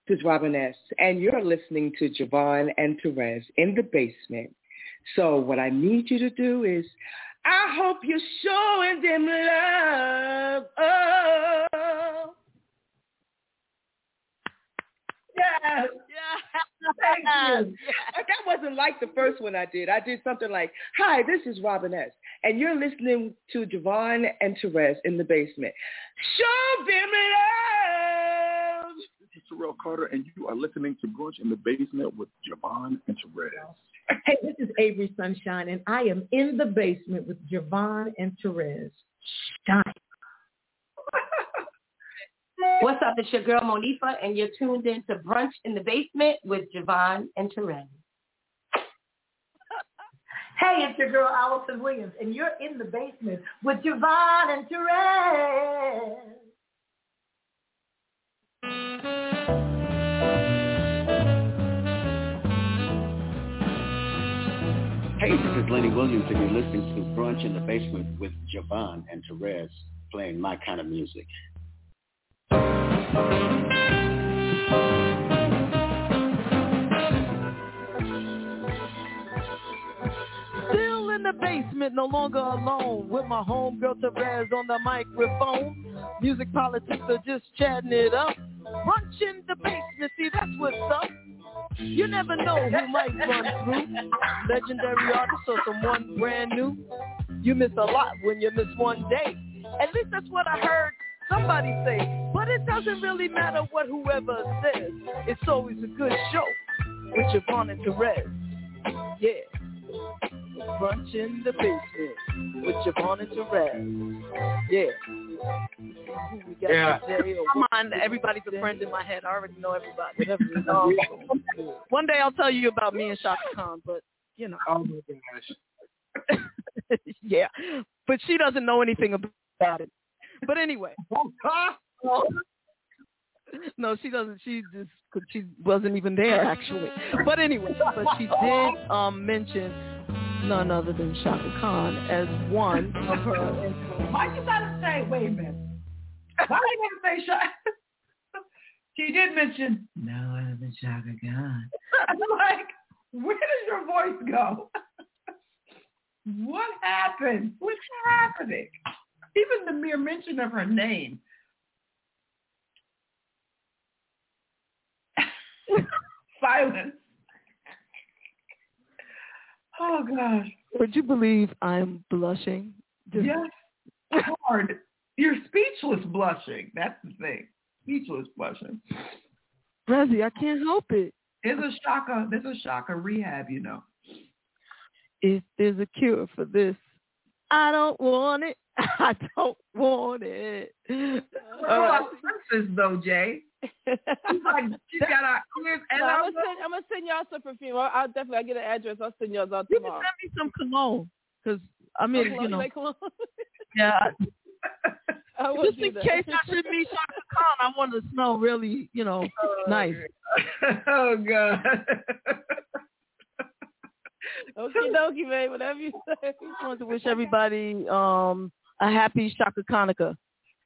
This is Robin S., and you're listening to Javon and Therese in the basement. So what I need you to do is, I hope you're showing them love. Oh. Yes. Yeah. Thank you. Yes. That wasn't like the first one I did. I did something like, hi, this is Robin S., and you're listening to Javon and Therese in the basement. Show them love. This is Terrell Carter, and you are listening to Brunch in the Basement with Javon and Therese. Hey, this is Avery Sunshine, and I am in the basement with Javon and Therese. Shine. What's up? It's your girl Monifa, and you're tuned in to Brunch in the Basement with Javon and Therese. Hey, it's your girl Allison Williams, and you're in the basement with Javon and Therese. Hey, this is Lenny Williams, and you're listening to Brunch in the Basement with Javon and Therese, playing my kind of music. Still in the basement, no longer alone, with my homegirl Therese on the microphone. Music politics are just chatting it up. Brunch in the basement, see that's what's up. You never know who might run through. Legendary artist or someone brand new. You miss a lot when you miss one day. At least that's what I heard somebody say. But it doesn't really matter what whoever says. It's always a good show with Javon and Therese. Yeah. Brunch in the basement with Javon and Therese. Yeah. Yeah. Come on, everybody's a friend in my head. I already know everybody. One day I'll tell you about me and Shaka Khan, but you know. Oh my gosh. Yeah, but she doesn't know anything about it. But anyway. No, she doesn't. She wasn't even there actually. But anyway, but she did mention none other than Shaka Khan as one of her. Why you gotta say? Wait a minute. Why you gotta say Shaka? She did mention no other than Shaka Khan. I'm like, where does your voice go? What happened? What's happening? Even the mere mention of her name. Silence. Oh, gosh. Would you believe I'm blushing? Yes. Hard. You're speechless blushing. That's the thing. Speechless blushing. Rezzy, I can't help it. There's a Shaka rehab, you know. If there's a cure for this, I don't want it. I don't want it. Princess, though, Jay. She's got our ears and I'm gonna send y'all some perfume. I'll definitely get an address. I'll send y'all out tomorrow. You can send me some cologne, because I mean, cologne, you know. like cologne? Yeah. Just in that. case I should meet Shaka Khan, I want to smell really, you know, nice. Oh God. Okie dokie, man. Whatever you say. Just want to wish everybody a happy Shaka Hanukkah.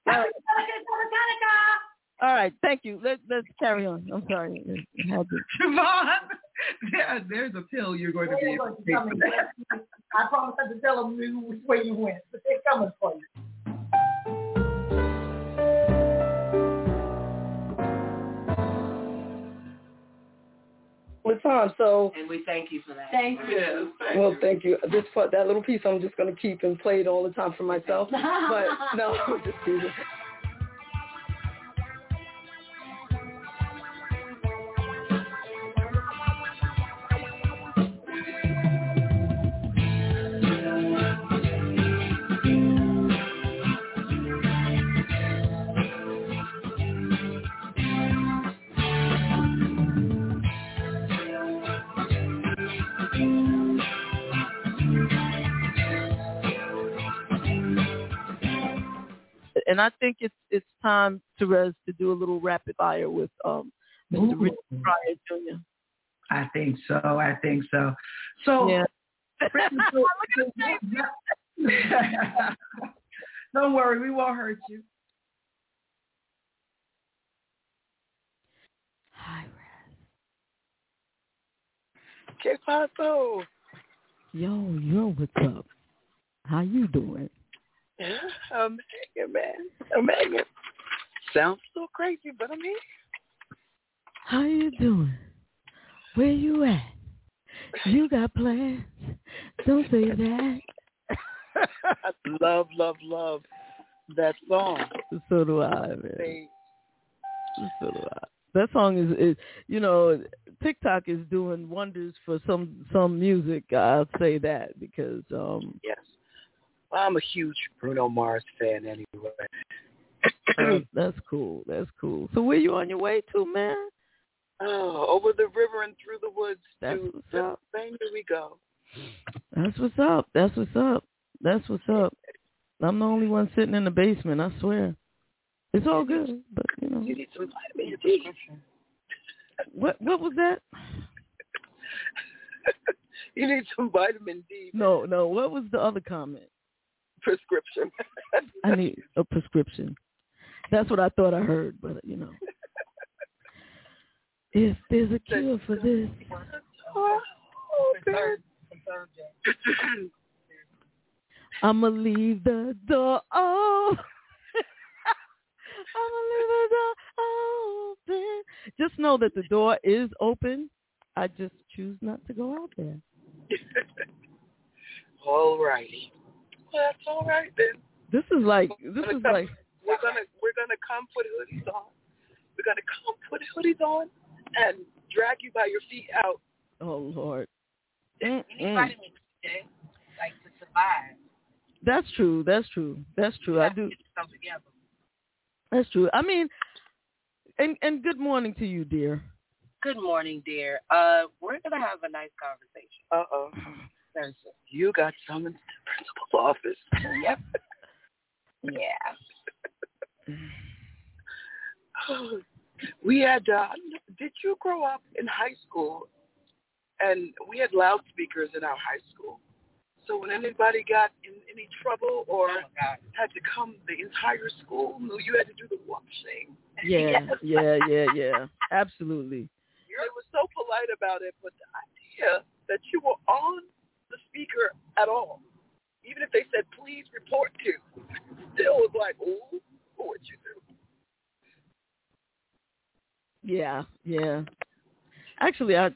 All right, thank you. Let's carry on. I'm sorry. Javon, there's a pill you're going to be able to take for that. I promise not to tell them which way you went, but they're coming for you. Well, Tom, so... And we thank you for that. Thank you. Well, thank you. This part, that little piece I'm just going to keep and play it all the time for myself. But, no, just teasing. And I think it's time, Therese, to do a little rapid fire with Mr. Richard Pryor Jr. I think so. So, yeah. Don't worry, we won't hurt you. Que paso? Yo, what's up? How you doing? I'm hanging, man. I'm hanging. Sounds a little crazy, but I'm here. How you doing? Where you at? You got plans? Don't say that. I love that song. So do I, man. So do I. That song is TikTok is doing wonders for some music. I'll say that because yes, well, I'm a huge Bruno Mars fan anyway. That's cool. That's cool. So where you on your way to, man? Oh, over the river and through the woods That's to what's up. Pennsylvania we go. That's what's up. That's what's up. That's what's up. I'm the only one sitting in the basement. I swear. It's all good, but You need some vitamin D. What was that? You need some vitamin D. No. What was the other comment? Prescription. I need a prescription. That's what I thought I heard, but if there's a cure for this. I'ma leave the door open. I'ma leave the door open. Just know that the door is open. I just choose not to go out there. All righty. Well, that's all right then. We're gonna come put hoodies on. We're gonna come put hoodies on and drag you by your feet out. Oh Lord. You need vitamins, okay? Like to survive. That's true. I do. That's true. I mean, and good morning to you, dear. Good morning, dear. We're gonna have a nice conversation. Uh-oh. You got summoned to the principal's office. Yep. Yeah. We had, did you grow up in high school? And we had loudspeakers in our high school. So when anybody got in any trouble or had to come, the entire school knew you had to do the whooping. Yeah. Absolutely. They were so polite about it, but the idea that you were on the speaker at all, even if they said, please report to, still was like, ooh, what'd you do? Yeah. Actually, what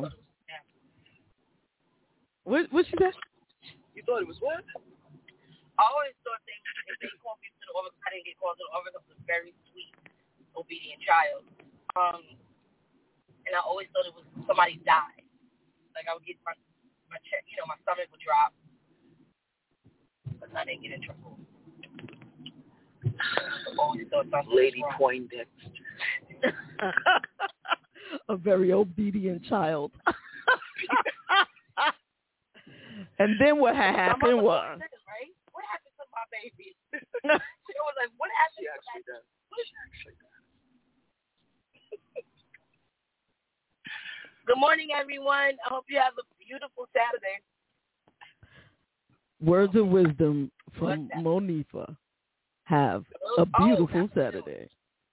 she said? You thought it was what? I always thought if they called me to the office, I didn't get called to the office. I was a very sweet, obedient child. And I always thought it was somebody died. Like I would get my check, my stomach would drop. But I didn't get in trouble. I always thought something Lady was wrong. Poindexter. A very obedient child. And then what had happened was... Right? What happened to my baby? She was like, what happened She actually does. Good morning, everyone. I hope you have a beautiful Saturday. Words of wisdom from Monifa. Have a beautiful Saturday.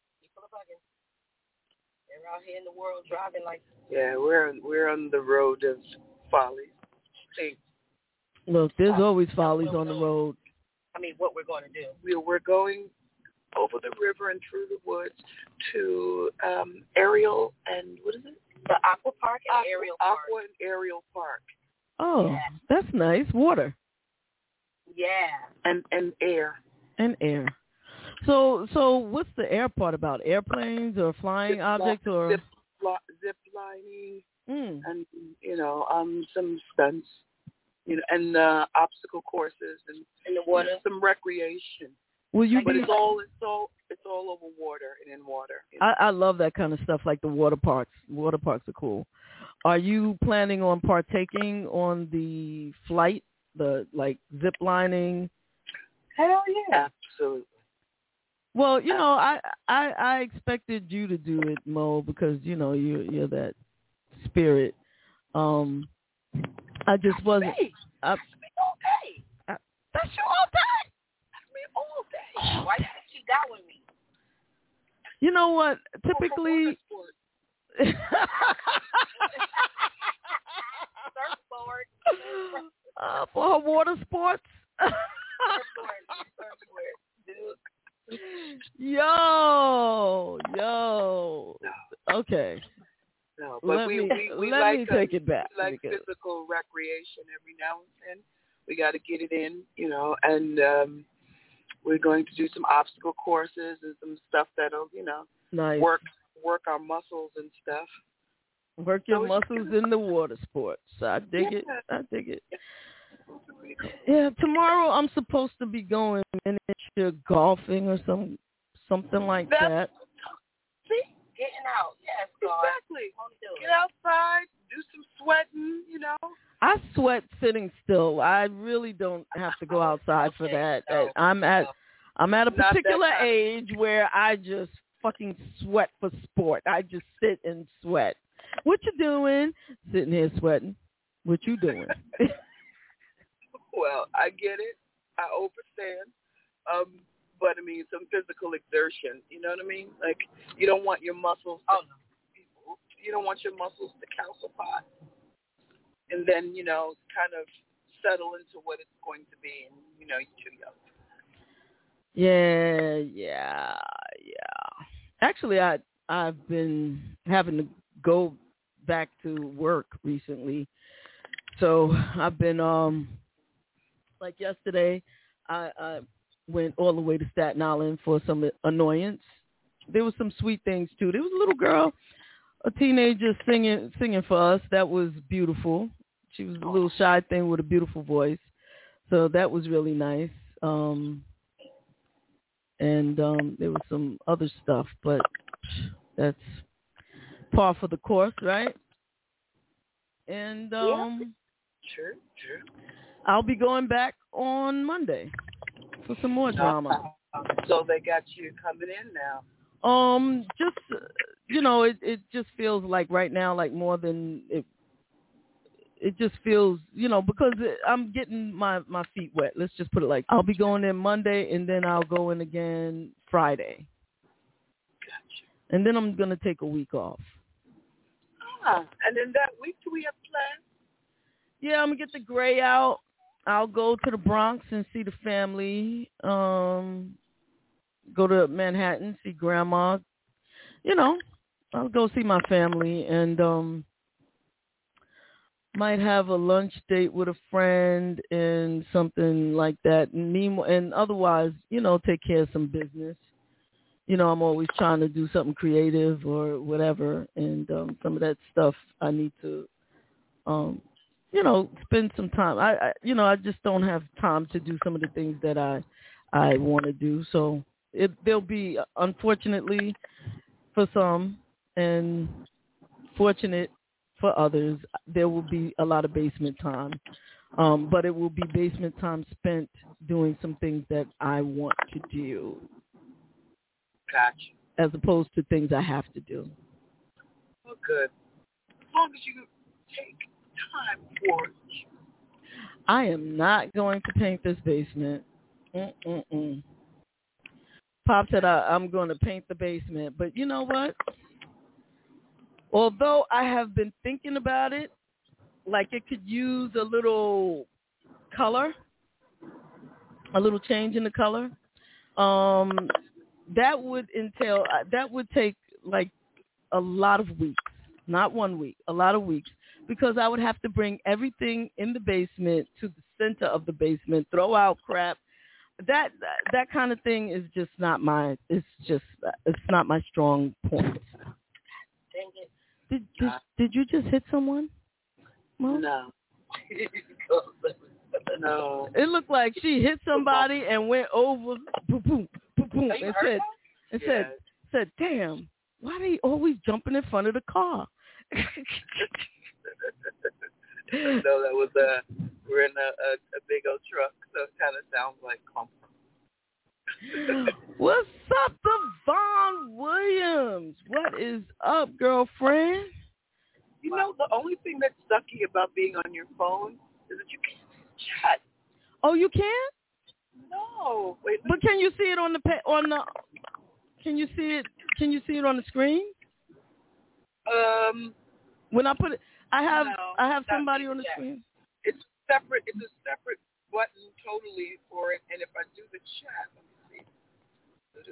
They're out here in the world driving like... Yeah, we're on the road of folly. Look, there's always follies on the road. I mean, what we're going to do. We're going over the river and through the woods to Ariel and what is it? The Aqua Park and Ariel Park. Aqua and Ariel Park. Oh, yeah. That's nice. Water. Yeah. And air. And air. So what's the air part about? Airplanes or flying objects or zip lining and some stunts, and obstacle courses and in the water, some recreation. Will you but be? It's all over water and in water. I love that kind of stuff, like the water parks. Water parks are cool. Are you planning on partaking on the flight, the zip lining? Hell yeah, absolutely. Well, I expected you to do it, Mo, because you're that spirit. I just wasn't. That's me all day. That's you all day. That's me all day. Why didn't she die with me? You know what? Typically. For her water sports. Yo. Okay. No, but let we me take it back. We like physical recreation every now and then. We got to get it in, and we're going to do some obstacle courses and some stuff that'll, nice. work our muscles and stuff. Work your muscles in the water sports. I dig it. Yeah, tomorrow I'm supposed to be going miniature golfing or something like that. See? Getting out. Yes, exactly. Get outside, do some sweating, I sweat sitting still. I really don't have to go outside for that. No, I'm at a particular age where I just fucking sweat for sport. I just sit and sweat. What you doing? Sitting here sweating. What you doing? Well, I get it. I understand. But I mean, some physical exertion. You know what I mean? Like, you don't want your muscles. You don't want your muscles to calcify, and then kind of settle into what it's going to be. And you're too young. Yeah. Actually, I've been having to go back to work recently, so I've been like yesterday, I went all the way to Staten Island for some annoyance. There was some sweet things too. There was a little girl, a teenager singing for us. That was beautiful. She was a little shy thing with a beautiful voice, so that was really nice. And there was some other stuff, but that's par for the course, right? And Sure. I'll be going back on Monday for some more drama. So they got you coming in now. Just it just feels like right now, like more than it. It just feels, because I'm getting my feet wet. Let's just put it like, I'll be going in Monday, and then I'll go in again Friday. Gotcha. And then I'm going to take a week off. And in that week, do we have plans? Yeah, I'm going to get the gray out. I'll go to the Bronx and see the family. Go to Manhattan, see Grandma. I'll go see my family, and might have a lunch date with a friend and something like that. And otherwise, take care of some business. I'm always trying to do something creative or whatever. And some of that stuff I need to, spend some time. I just don't have time to do some of the things that I want to do. So there'll be, unfortunately, for some and fortunate for others, there will be a lot of basement time, but it will be basement time spent doing some things that I want to do. Gotcha. As opposed to things I have to do. Well, good. As long as you take time for it. I am not going to paint this basement. Pop said I'm going to paint the basement, but you know what? Although I have been thinking about it, like it could use a little color, a little change in the color. That would take like a lot of weeks, not 1 week, a lot of weeks, because I would have to bring everything in the basement to the center of the basement, throw out crap. That kind of thing is just not it's not my strong point. Dang it. Did you just hit someone? Mom? No. No. It looked like she hit somebody and went over, boom, boom, boom, boom, and said, "Damn, why they always jumping in front of the car?" No, that was we're in a big old truck, so it kind of sounds like comfort. What's up, Devon Williams? What is up, girlfriend? The only thing that's sucky about being on your phone is that you can't chat. Oh, you can't? No. Wait. But can you see it on the Can you see it? Can you see it on the screen? When I put it, I have somebody on the screen. It's separate. It's a separate button totally for it. And if I do the chat, let me see.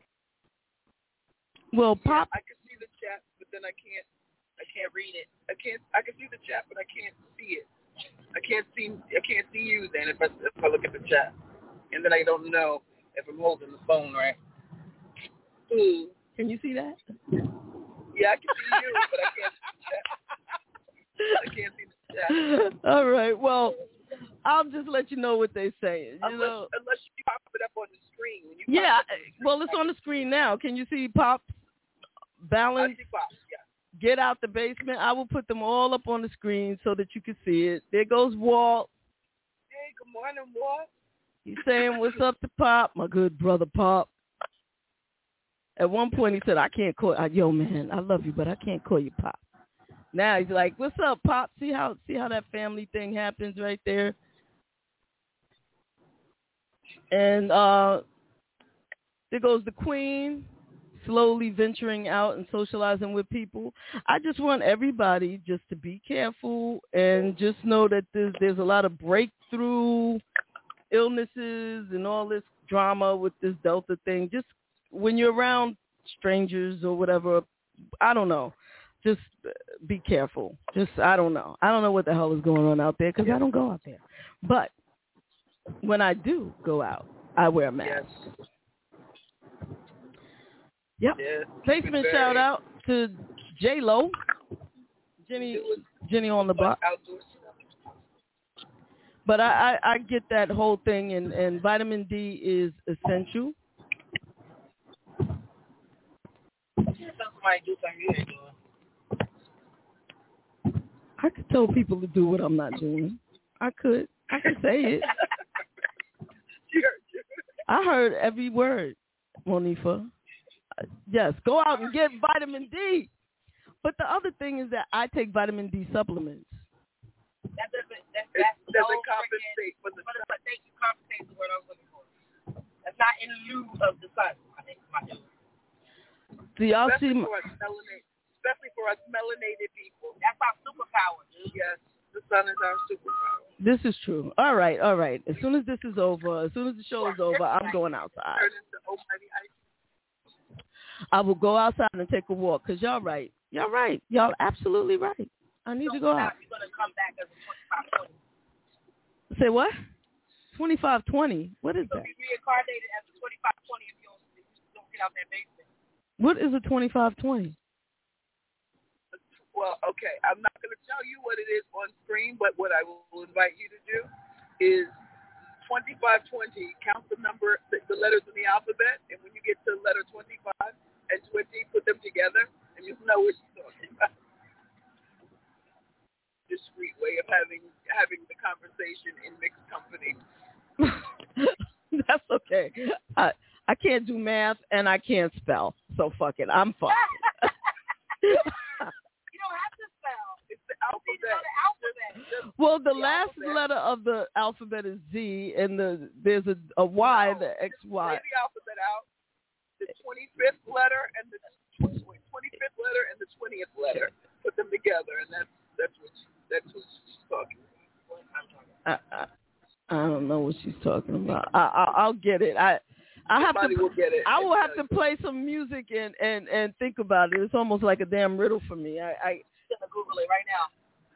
Well, Pop. Yeah, I can see the chat, but then I can't read it. I can see the chat, but I can't see it. I can't see you then if I look at the chat, and then I don't know if I'm holding the phone right. Ooh. Can you see that? Yeah, I can see you, but I can't see the chat. I can't see the chat. All right. Well, I'll just let you know what they're saying. Unless you pop it up on the screen. When you well, it's on the screen now. Can you see Pop's balance? I see Pop, yeah. Get out the basement. I will put them all up on the screen so that you can see it. There goes Walt. Hey, good morning, Walt. He's saying what's up to Pop, my good brother Pop. At one point he said, I can't call yo man, I love you, but I can't call you Pop. Now he's like, what's up, Pop? See how that family thing happens right there? And there goes the Queen, slowly venturing out and socializing with people. I just want everybody just to be careful and just know that there's a lot of breakthrough illnesses and all this drama with this Delta thing. Just when you're around strangers or whatever, I don't know. Just be careful. I don't know. I don't know what the hell is going on out there because I don't go out there. But when I do go out, I wear a mask. Yes. Yep. Yeah, Basement shout out to J-Lo. Jenny on the block. But I get that whole thing, and vitamin D is essential. I could tell people to do what I'm not doing. I could say it. I heard every word, Monifa. Yes, go out and get vitamin D. But the other thing is that I take vitamin D supplements. That doesn't compensate for the sun. Thank you, compensate the word I was looking for. That's not in lieu of the sun, I think my dude. Do y'all see? Especially for us melanated people. That's our superpower, dude. Yes, the sun is our superpower. This is true. All right. As soon as this is over, as soon as the show is over, I'm going outside. Turn into almighty ice. I will go outside and take a walk because y'all right. Y'all absolutely right. I need to go out. You're going to come back as a 25-20. Say what? 25-20? What is that? You'll be reincarnated as a 25-20 if you don't get out that basement. What is a 25-20? Well, okay, I'm not going to tell you what it is on screen, but what I will invite you to do is 25-20, count the letters in the alphabet, and when you get to letter 25 and 20, put them together, and you'll know what you're talking about. Discreet way of having the conversation in mixed company. That's okay. I can't do math, and I can't spell, so fuck it. I'm fucked. Well, the last letter of the alphabet is Z, and there's a Y, the XY. Lay the alphabet out. The 25th letter and the 25th letter and the 20th letter. Put them together, and that's what she's talking about. I don't know what she's talking about. I'll get it. Will get it. I will have to play some music and think about it. It's almost like a damn riddle for me. I'm gonna Google it right now.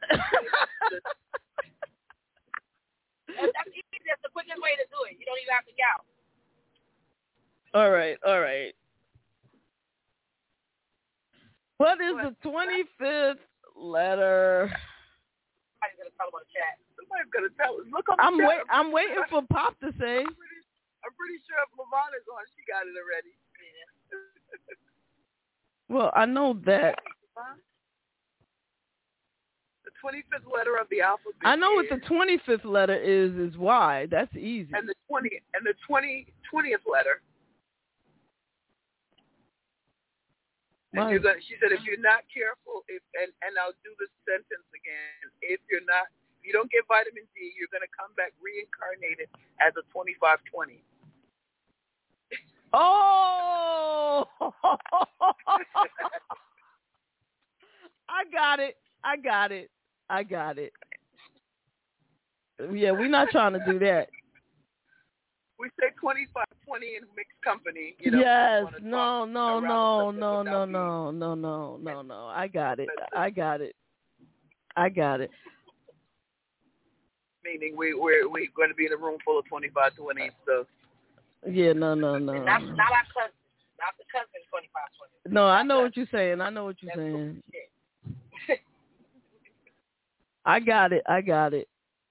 That's easy. That's the quickest way to do it. You don't even have to count. All right. What is the 25th letter? Somebody's gonna tell about the chat. Somebody's gonna tell us. Look on the chat. I'm waiting for Pop to say. I'm pretty sure if LaVon is on, she got it already. Yeah. Well, I know that. The 25th letter of the alphabet. I know what the 25th letter is Y. That's easy. And the 20th letter. And she said, if you're not careful, and I'll do the sentence again. If you don't get vitamin D, you're going to come back reincarnated as a 25-20. Oh! I got it. Yeah, we're not trying to do that. We say 25-20 in mixed company. Yes. No. I got it. Meaning we're going to be in a room full of 25-20. So. Yeah. No. Not our cousin. Not the cousin 25-20. No, I know what you're saying. I got it. I got it.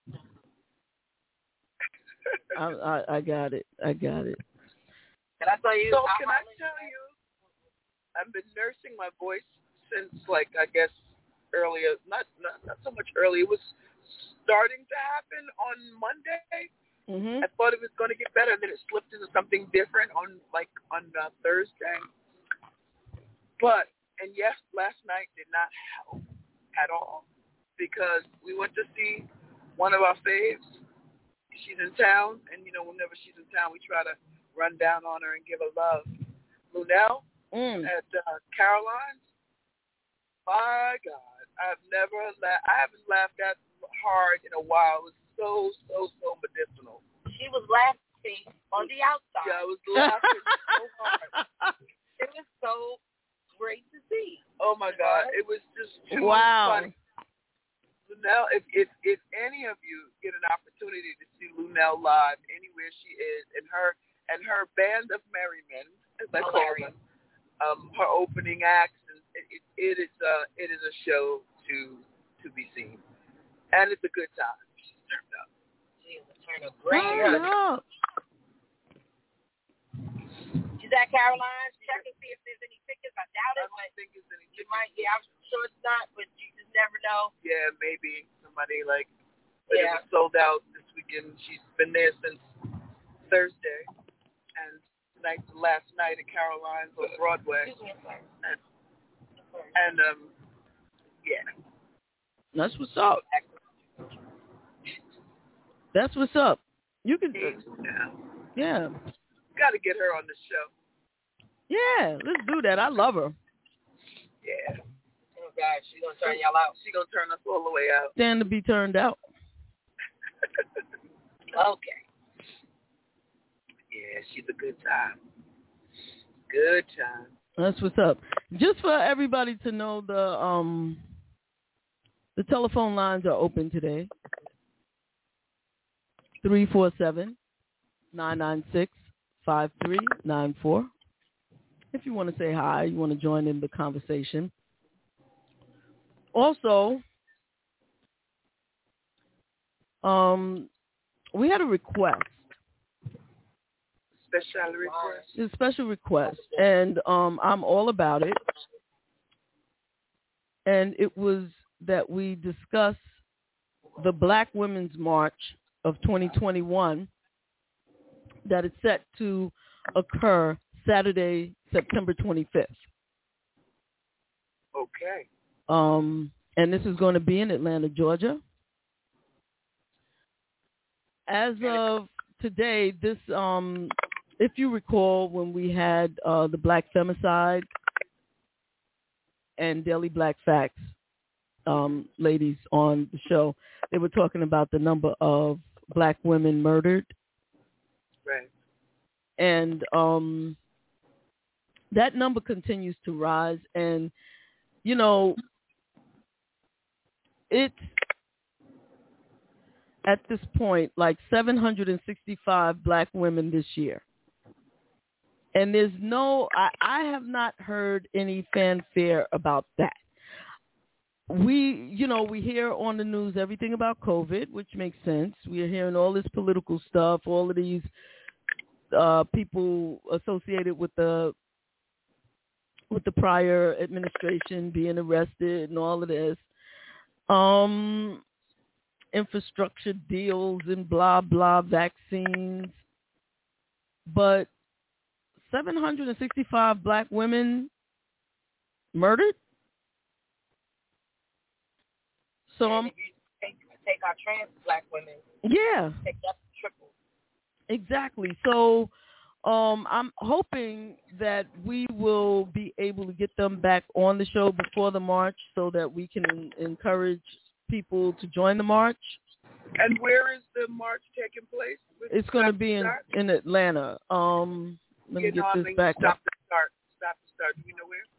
Can I tell you? So can I tell you? I've been nursing my voice since, like, I guess earlier. Not so much earlier. It was starting to happen on Monday. Mm-hmm. I thought it was going to get better, and then it slipped into something different on Thursday. But yes, last night did not help at all because we went to see one of our faves. She's in town, and whenever she's in town, we try to run down on her and give her love. Lunel at Caroline's. My God, I haven't laughed that hard in a while. It was so medicinal. She was laughing on the outside. Yeah, I was laughing so hard. It was so great to see. Oh my God, it was just too funny. Lunel, if any of you get an opportunity to see Lunel live anywhere she is, and her band of merry men, as I call them, her opening acts, it is a show to be seen, and it's a good time. She's turned up. She's turned up great. She's at Caroline's. Check and see if there's any tickets. I doubt it. I don't think it's any tickets. I'm sure it's not, but you just never know. Yeah, maybe somebody it was sold out this weekend. She's been there since Thursday, and last night at Caroline's on Broadway. And yeah. That's what's up. You can. Yeah. Got to get her on the show. Yeah, let's do that. I love her. Yeah. Oh, God, she's going to turn y'all out. She's going to turn us all the way out. Stand to be turned out. Okay. Yeah, she's a good time. Good time. That's what's up. Just for everybody to know, the telephone lines are open today. 347-996-5394. If you want to say hi, you want to join in the conversation. Also, we had a request. A special request, and I'm all about it. And it was that we discuss the Black Women's March of 2021 that is set to occur Saturday, September 25th. Okay. And this is going to be in Atlanta, Georgia. As of today, this, if you recall, when we had the Black Femicide and Daily Black Facts ladies on the show, they were talking about the number of Black women murdered. Right. And that number continues to rise. And, it's at this point like 765 Black women this year. And there's I have not heard any fanfare about that. We hear on the news everything about COVID, which makes sense. We are hearing all this political stuff, all of these people associated with the prior administration being arrested and all of this. Infrastructure deals and blah, blah, vaccines. But 765 Black women murdered? So if you take our trans Black women. Yeah. Take that triple. Exactly. So I'm hoping that we will be able to get them back on the show before the march so that we can encourage people to join the march. And where is the march taking place? It's going to be in Atlanta. Let me get this back up. Stop to start. Do you know where?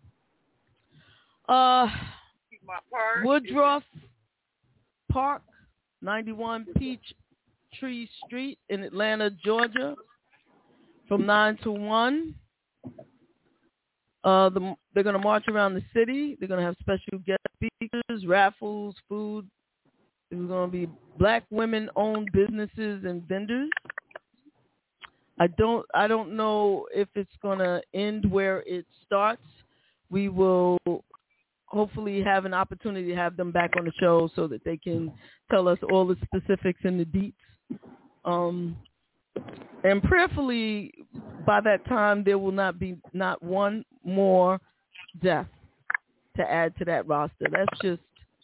Park. Woodruff Park, 91 Peachtree Street in Atlanta, Georgia, from 9 to 1. They're going to march around the city. They're going to have special guest speakers, raffles, food. There's going to be Black women-owned businesses and vendors. I don't know if it's going to end where it starts. We will hopefully have an opportunity to have them back on the show so that they can tell us all the specifics and the deets. And prayerfully, by that time, there will not be not one more death to add to that roster. That's just,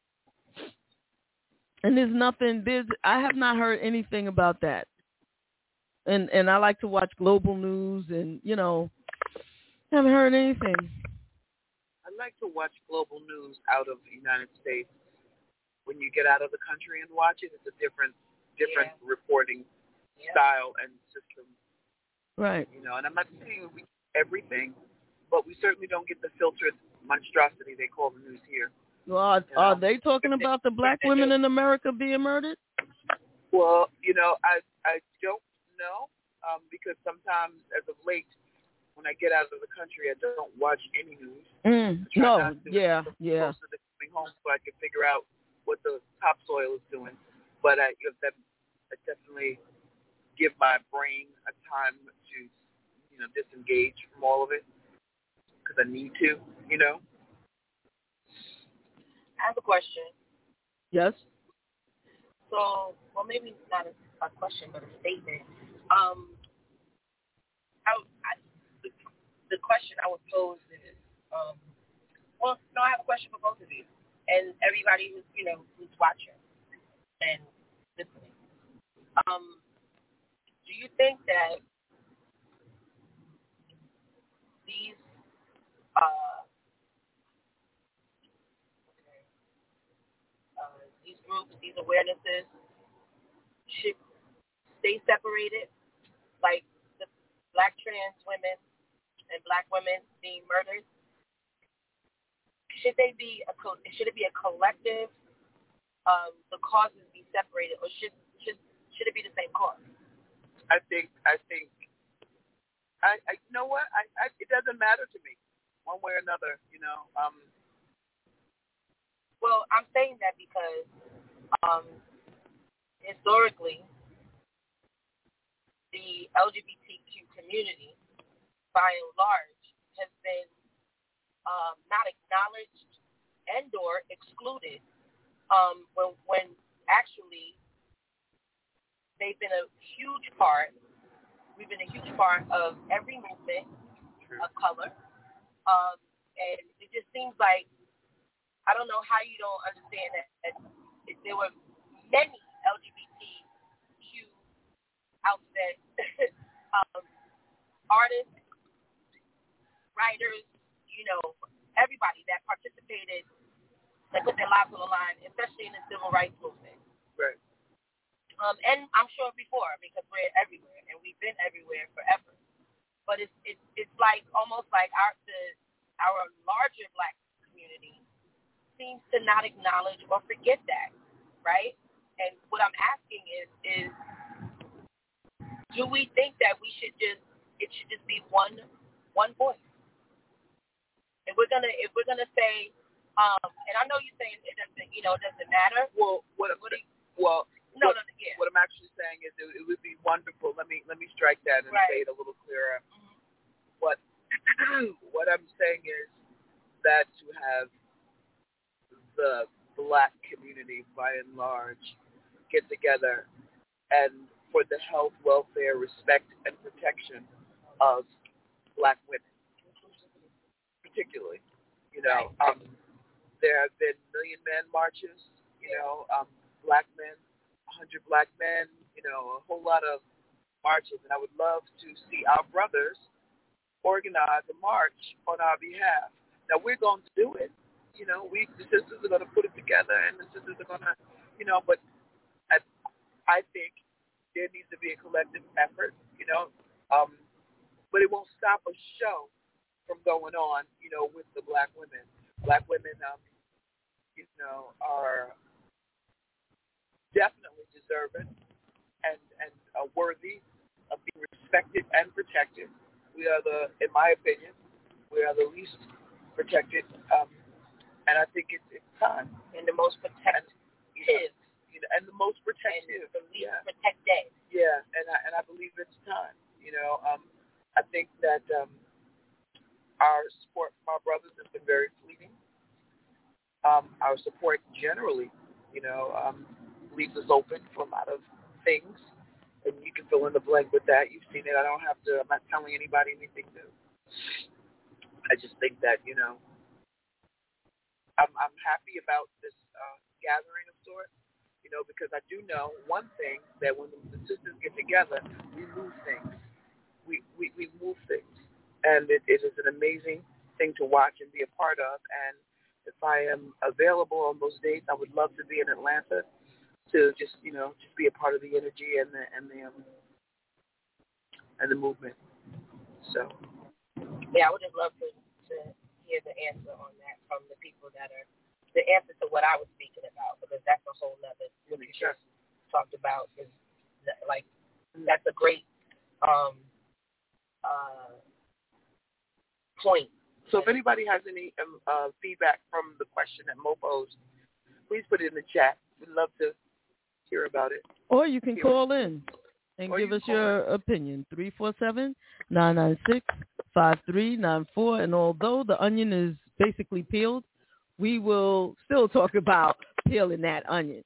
and I have not heard anything about that. And I like to watch global news and, haven't heard anything. I like to watch global news out of the United States. When you get out of the country and watch it, it's a different reporting style and system. Right. And I'm not saying we get everything, but we certainly don't get the filtered monstrosity they call the news here. Well, are they talking about the Black women in America being murdered? Well, I don't know, because sometimes, as of late, when I get out of the country, I don't watch any news. No, yeah. Closer to coming home so I can figure out what the topsoil is doing. But I definitely give my brain a time to, disengage from all of it because I need to, I have a question. Yes. So, well, maybe not a question, but a statement. The question I would pose is, I have a question for both of you and everybody who's watching and listening. Do you think that these groups, these awarenesses should stay separated, like the Black trans women and Black women being murdered? Should it be a collective? The causes be separated, or should it be the same cause? I think. You know what? It doesn't matter to me, one way or another. Well, I'm saying that because historically, the LGBTQ community, by and large, has been not acknowledged and/or excluded. When actually they've been a huge part. We've been a huge part of every movement of color, and it just seems like I don't know how you don't understand that if there were many LGBTQ outfit artists, writers, everybody that participated, that put their lives on the line, especially in the civil rights movement. Right. And I'm sure before, because we're everywhere, and we've been everywhere forever. But it's like almost like our larger Black community seems to not acknowledge or forget that, right? And what I'm asking is do we think that it should just be one voice? If we're gonna say, and I know you're saying it doesn't matter. Well, what I'm actually saying is it would be wonderful. Let me strike that and say it a little clearer. Mm-hmm. What I'm saying is that to have the Black community, by and large, get together and for the health, welfare, respect, and protection of Black women, particularly. There have been Million Man marches, Black men, 100 Black men, a whole lot of marches. And I would love to see our brothers organize a march on our behalf. Now, we're going to do it. The sisters are going to put it together, and the sisters are going to, but at I think there needs to be a collective effort, but it won't stop a show from going on, with the black women. Black women, are definitely deserving and worthy of being respected and protected. We are in my opinion, we are the least protected, and I think it's time. And the most protected. And the most protected. And the least protected. Yeah, and I believe it's time. I think that our support from our brothers has been very fleeting. Our support generally, leaves us open for a lot of things, and you can fill in the blank with that. You've seen it. I'm not telling anybody anything new. I just think that, I'm happy about this gathering of sorts, because I do know one thing, that when the sisters get together, we move things. We move things. And it is an amazing thing to watch and be a part of. And if I am available on those dates, I would love to be in Atlanta to just be a part of the energy and the movement. So. Yeah, I would just love to hear the answer on that from the people that are the answer to what I was speaking about, because that's a whole nother what you just talked about is like that's a great point. So if anybody has any feedback from the question that Mo posed, please put it in the chat. We'd love to hear about it. Or you can call in and give us your opinion. 347-996-5394. And although the onion is basically peeled, we will still talk about peeling that onion.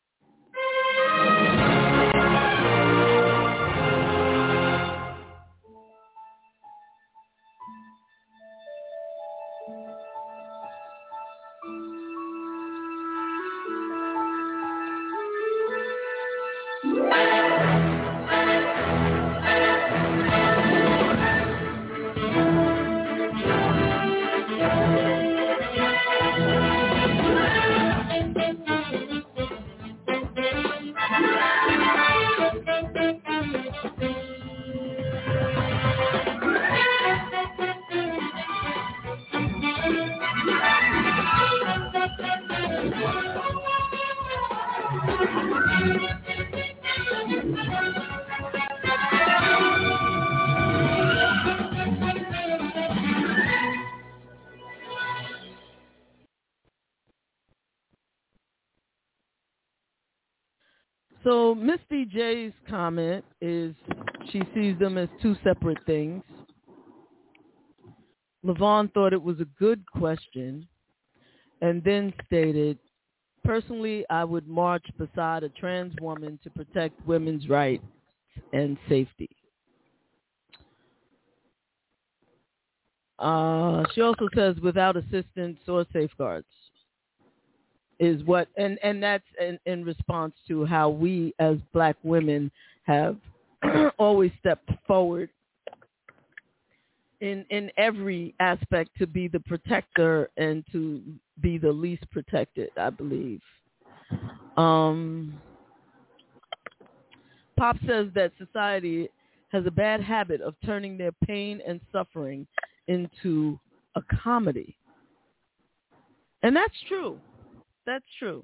So Misty J's comment is she sees them as two separate things. LaVon thought it was a good question and then stated, personally, I would march beside a trans woman to protect women's rights and safety. She also says without assistance or safeguards. Is what, and that's in response to how we as black women have always stepped forward in every aspect to be the protector and to be the least protected, I believe. Pop says that society has a bad habit of turning their pain and suffering into a comedy. And that's true. That's true.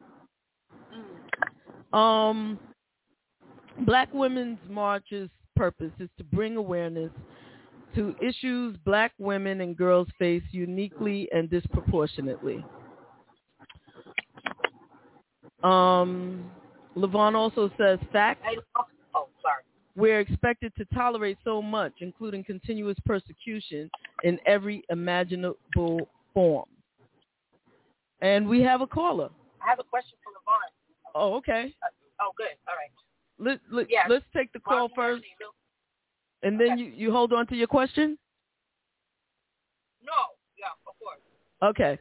Black Women's March's purpose is to bring awareness to issues black women and girls face uniquely and disproportionately. LaVon also says facts. We're expected to tolerate so much, including continuous persecution in every imaginable form. And we have a caller. I have a question for LaVon. Oh, okay. Good. All right. Let's take the call first, and then you hold on to your question? No. Yeah, of course. Okay.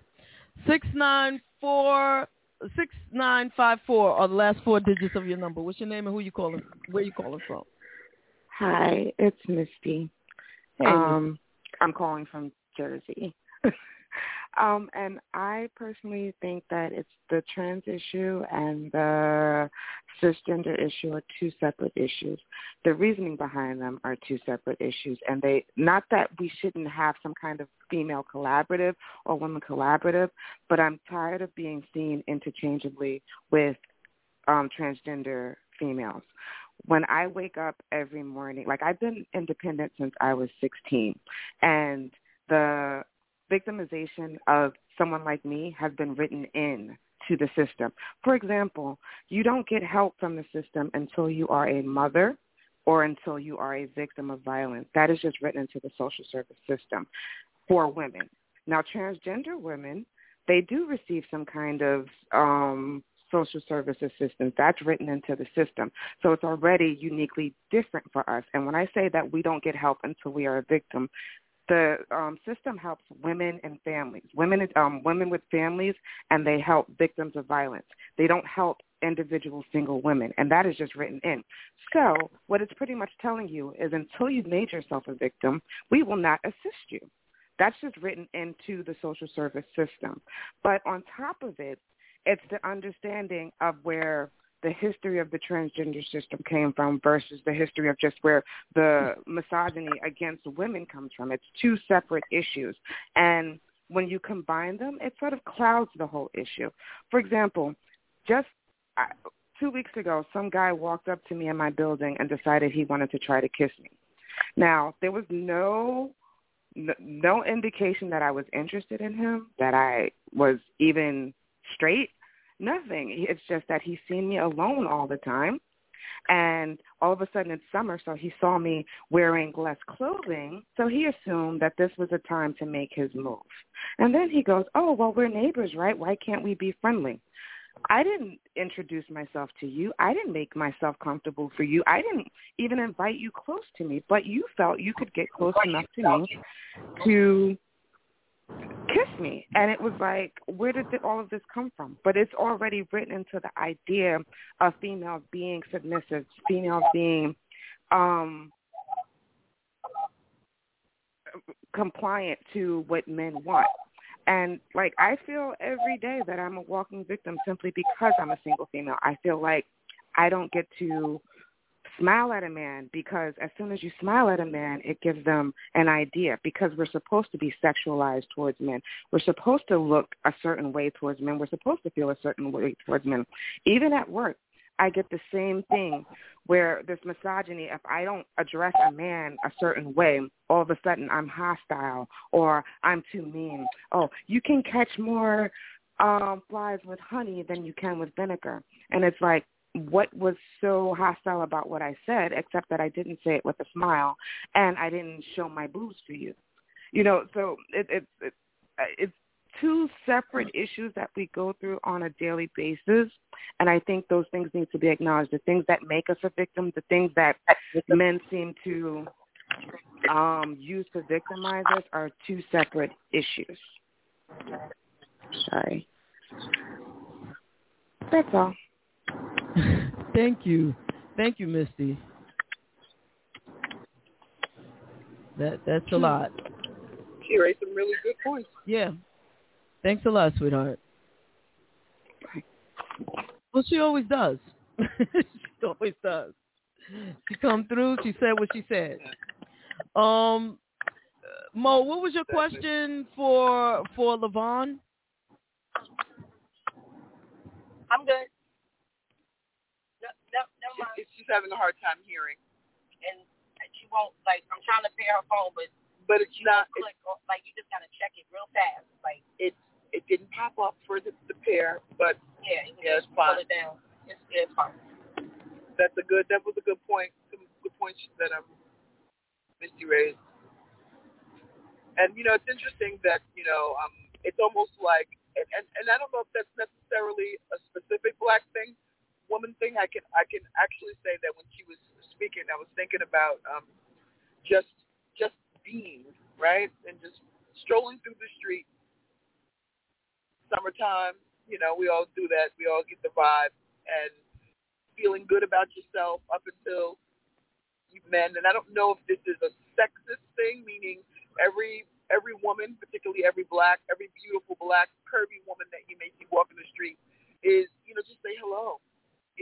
6954 are the last four digits of your number. What's your name and where you calling from? Hi, it's Misty. Hey, I'm calling from Jersey. And I personally think that it's the trans issue and the cisgender issue are two separate issues. The reasoning behind them are two separate issues. And they, not that we shouldn't have some kind of female collaborative or women collaborative, but I'm tired of being seen interchangeably with transgender females. When I wake up every morning, like I've been independent since I was 16, and the victimization of someone like me has been written in to the system. For example, you don't get help from the system until you are a mother or until you are a victim of violence. That is just written into the social service system for women. Now, transgender women, they do receive some kind of social service assistance. That's written into the system. So it's already uniquely different for us. And when I say that we don't get help until we are a victim, the system helps women and families, women with families, and they help victims of violence. They don't help individual single women, and that is just written in. So what it's pretty much telling you is until you've made yourself a victim, we will not assist you. That's just written into the social service system. But on top of it, it's the understanding of where the history of the transgender system came from versus the history of just where the misogyny against women comes from. It's two separate issues. And when you combine them, it sort of clouds the whole issue. For example, just 2 weeks ago, some guy walked up to me in my building and decided he wanted to try to kiss me. Now, there was no indication that I was interested in him, that I was even straight. Nothing. It's just that he's seen me alone all the time. And all of a sudden it's summer, so he saw me wearing less clothing. So he assumed that this was a time to make his move. And then he goes, oh, well, we're neighbors, right? Why can't we be friendly? I didn't introduce myself to you. I didn't make myself comfortable for you. I didn't even invite you close to me. But you felt you could get close enough to me to kiss me. And it was like, where did all of this come from? But it's already written into the idea of females being submissive, females being compliant to what men want. And like, I feel every day that I'm a walking victim simply because I'm a single female. I feel like I don't get to smile at a man, because as soon as you smile at a man, it gives them an idea, because we're supposed to be sexualized towards men. We're supposed to look a certain way towards men. We're supposed to feel a certain way towards men. Even at work, I get the same thing where this misogyny, if I don't address a man a certain way, all of a sudden I'm hostile or I'm too mean. Oh, you can catch more flies with honey than you can with vinegar. And it's like, what was so hostile about what I said, except that I didn't say it with a smile and I didn't show my boobs to you? You know, so it's two separate issues that we go through on a daily basis, and I think those things need to be acknowledged. The things that make us a victim, the things that men seem to use to victimize us, are two separate issues. Sorry. That's all. Thank you, Misty. That's a lot. She raised some really good points. Yeah. Thanks a lot, sweetheart. Well, she always does. She always does. She come through. She said what she said. Mo, what was your question for LaVon? I'm good. Never mind. She's having a hard time hearing. And she won't, like, I'm trying to pair her phone, but it's not. Click, like, you just got to check it real fast. Like, it didn't pop up for the pair, but yeah, it's fine. Pull it down. It's fine. That was a good point. Some good points that Misty raised. And it's interesting that it's almost like, and I don't know if that's necessarily a specific black thing, woman thing. I can actually say that when she was speaking, I was thinking about just being, right, and just strolling through the street. Summertime, we all do that. We all get the vibe and feeling good about yourself up until you men. And I don't know if this is a sexist thing, meaning every woman, particularly every beautiful black curvy woman that you may see walking the street, is just say hello.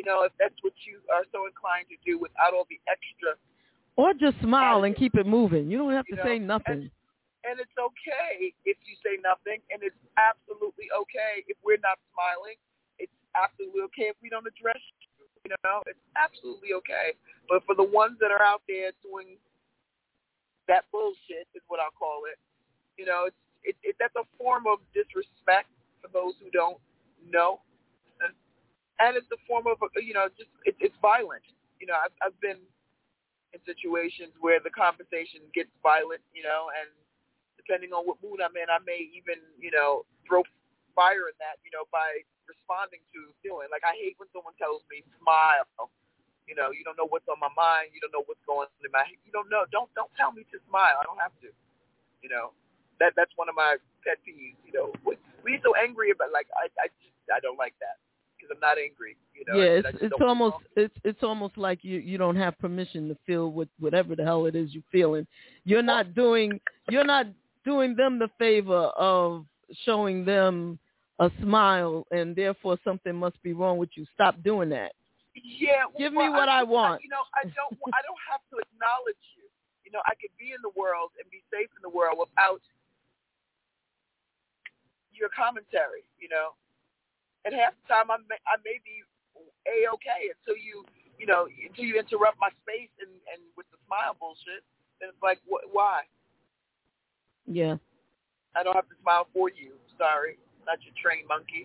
if that's what you are so inclined to do without all the extra. Or just smile and keep it moving. You don't have to say nothing. And it's okay if you say nothing, and it's absolutely okay if we're not smiling. It's absolutely okay if we don't address you, It's absolutely okay. But for the ones that are out there doing that bullshit is what I'll call it, that's a form of disrespect for those who don't know. And it's a form of, it's violent. I've been in situations where the conversation gets violent, and depending on what mood I'm in, I may even, throw fire in that, by responding to feeling. Like, I hate when someone tells me, smile. You don't know what's on my mind. You don't know what's going on in my head. You don't know. Don't tell me to smile. I don't have to. That's one of my pet peeves. We get so angry about, like, I don't like that because I'm not angry. Yeah, it's almost like you don't have permission to feel whatever the hell it is you're feeling. You're not doing them the favor of showing them a smile, and therefore something must be wrong with you. Stop doing that. Yeah, give me what I want. I don't have to acknowledge you. I could be in the world and be safe in the world without your commentary. And half the time I may be A-okay until you interrupt my space and with the smile bullshit. Then it's like, why? Yeah. I don't have to smile for you. Sorry, not your trained monkey.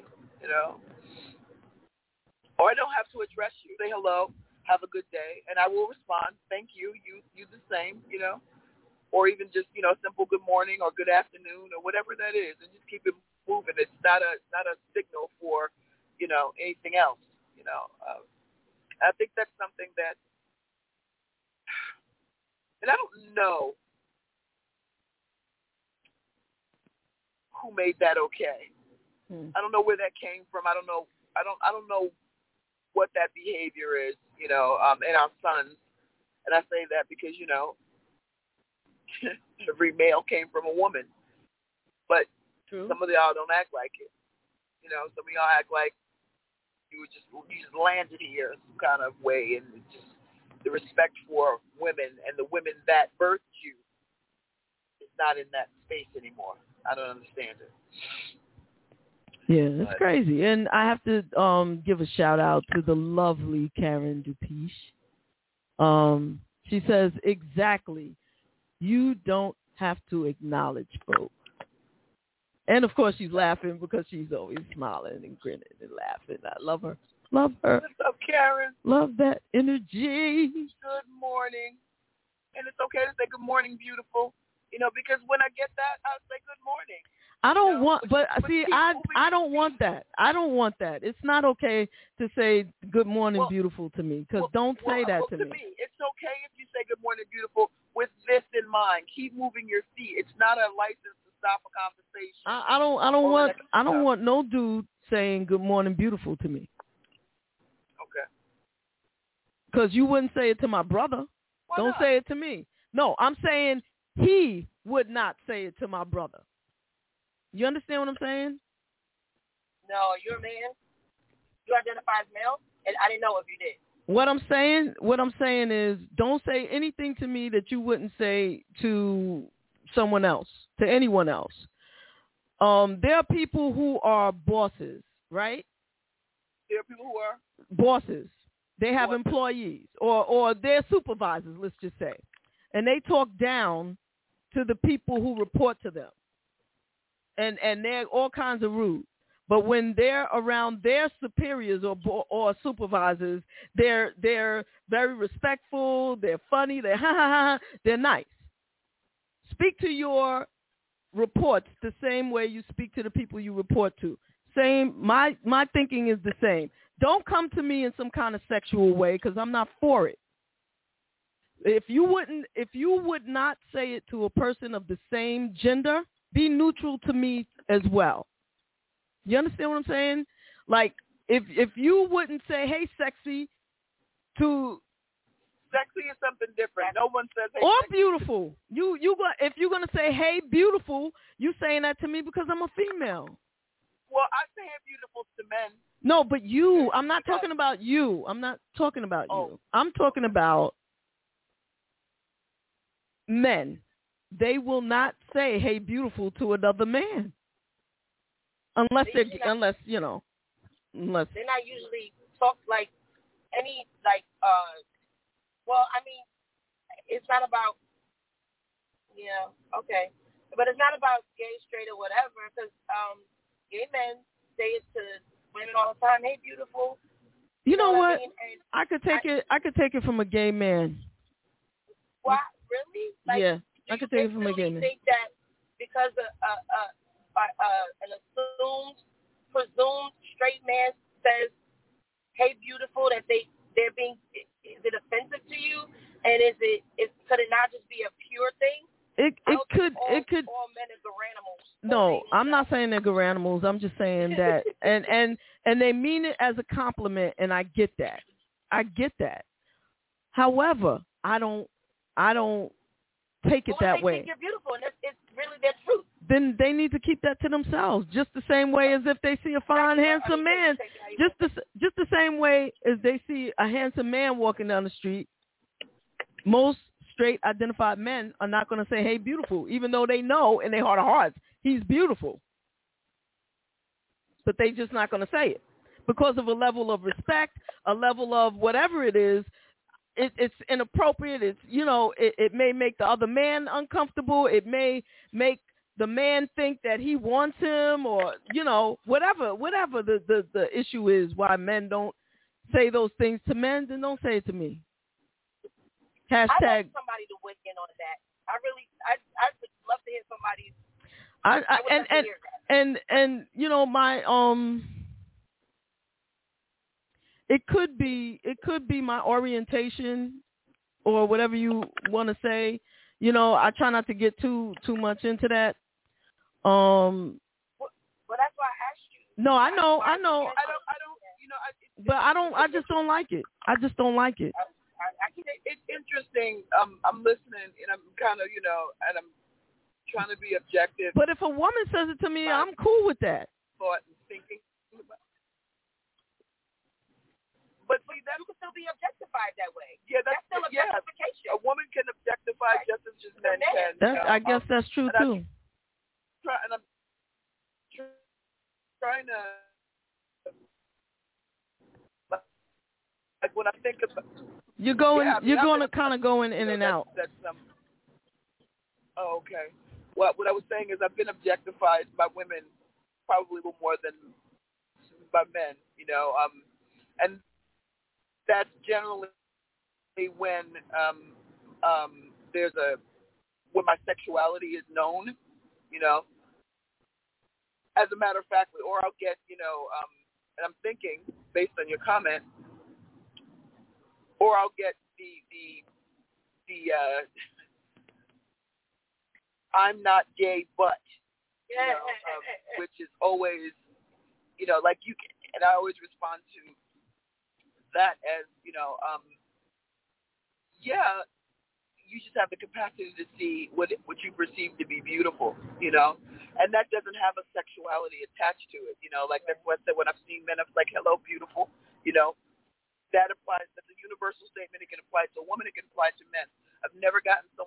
Or I don't have to address you. Say hello, have a good day, and I will respond. Thank you. You the same. Or even just a simple good morning or good afternoon or whatever that is, and just keep it moving. It's not a signal for anything else. I think that's something that, and I don't know who made that okay. I don't know where that came from. I don't know what that behavior is, in our sons. And I say that because, every male came from a woman. But True. Some of y'all don't act like it. Some of y'all act like you just landed here some kind of way, and just the respect for women and the women that birthed you is not in that space anymore. I don't understand it. Yeah, it's crazy. And I have to give a shout out to the lovely Karen Dupiche. She says, exactly, you don't have to acknowledge folk. And, of course, she's laughing because she's always smiling and grinning and laughing. I love her. Love her. What's up, Karen? Love that energy. Good morning. And it's okay to say good morning, beautiful. Because when I get that, I'll say good morning. I don't want, but see, I don't want that. I don't want that. It's not okay to say good morning, beautiful to me, because don't say that to me. It's okay if you say good morning, beautiful, with this in mind. Keep moving your feet. It's not a license to stop a conversation. I don't want no dude saying good morning, beautiful to me. Okay. Because you wouldn't say it to my brother. Why don't not? say it to me. No, I'm saying he would not say it to my brother. You understand what I'm saying? No, you're a man. You identify as male, and I didn't know if you did. What I'm saying is, don't say anything to me that you wouldn't say to someone else, to anyone else. There are people who are bosses, right? There are people who are bosses. They have employees or they're supervisors, let's just say, and they talk down to the people who report to them. And they're all kinds of rude. But when they're around their superiors or supervisors, they're very respectful, they're funny, they're nice. Speak to your reports the same way you speak to the people you report to. Same. My thinking is the same. Don't come to me in some kind of sexual way, because I'm not for it. If you would not say it to a person of the same gender, be neutral to me as well. You understand what I'm saying? Like, if you wouldn't say, hey, sexy, to... Sexy is something different. No one says, hey, or sexy. Beautiful. If you're going to say, hey, beautiful, you saying that to me because I'm a female. Well, I say, beautiful to men. No, but you. I'm not talking about you. I'm not talking about you. I'm talking about men. They will not say, "Hey, beautiful" to another man, unless they're unless. They're not usually talk like any like. Well, I mean, it's not about. Yeah. Okay. But it's not about gay, straight, or whatever. Because gay men say it to women all the time. Hey, beautiful. You know what? I mean? I could take it. I could take it from a gay man. What? Really? Like, yeah, I could take it from a gay man. Think that because an presumed straight man says, "Hey, beautiful," that they're being, is it offensive to you? And could it not just be a pure thing? It could. All men are garanimals. No, I'm not saying they're garanimals. I'm just saying that, and they mean it as a compliment, and I get that. However, I don't take it that way. Think you're beautiful, and it's really their truth. Then they need to keep that to themselves, just the same way as if they see a fine, handsome man. Just the same way as they see a handsome man walking down the street. Most straight identified men are not going to say, "Hey, beautiful," even though they know in their heart of hearts he's beautiful. But they just not going to say it because of a level of respect, a level of whatever it is. It's inappropriate. It may make the other man uncomfortable. It may make the man think that he wants him, or whatever the issue is. Why men don't say those things to men, then don't say it to me. Hashtag. I want somebody to weigh in on that. I would love to hear somebody. It could be my orientation or whatever you want to say. I try not to get too much into that. Well, that's why I asked you. No, I know. I don't. But I just don't like it. I just don't like it. It's interesting. I'm listening, and I'm kind of, and I'm trying to be objective. But if a woman says it to me, I'm cool with that. Thought and thinking. But see, you can still be objectified that way. Yeah, that's still objectification. A woman can objectify just as men can. I guess that's true too. I'm trying to, like, when I think about. You're going to kind of going in and out. Okay. What I was saying is I've been objectified by women probably a little more than by men, and that's generally when when my sexuality is known, As a matter of fact, or I'll get, and I'm thinking based on your comment, or I'll get the I'm not gay, but which is always, like you can, and I always respond to that as, you just have the capacity to see what you perceive to be beautiful, and that doesn't have a sexuality attached to it, like that's what I said when I've seen men, I'm like, hello, beautiful, that applies, that's a universal statement. It can apply to a woman, it can apply to men. I've never gotten them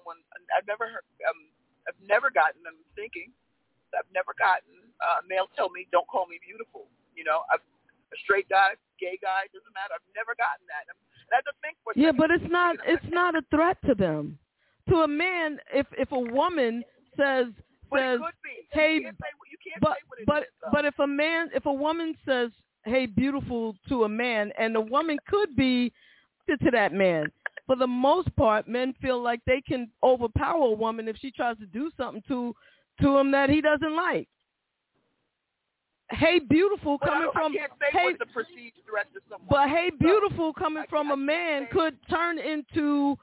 thinking, I've never gotten a male tell me, don't call me beautiful, a straight guy, gay guy, doesn't matter. I've never gotten that. And I have to think for but it's not a threat to them. To a man, if a woman says, "Hey," but if a woman says, "Hey, beautiful," to a man, and the woman could be to that man. For the most part, men feel like they can overpower a woman if she tries to do something to him that he doesn't like. "Hey, beautiful" coming from what's the perceived threat to someone. But "hey, beautiful" coming from a man could turn into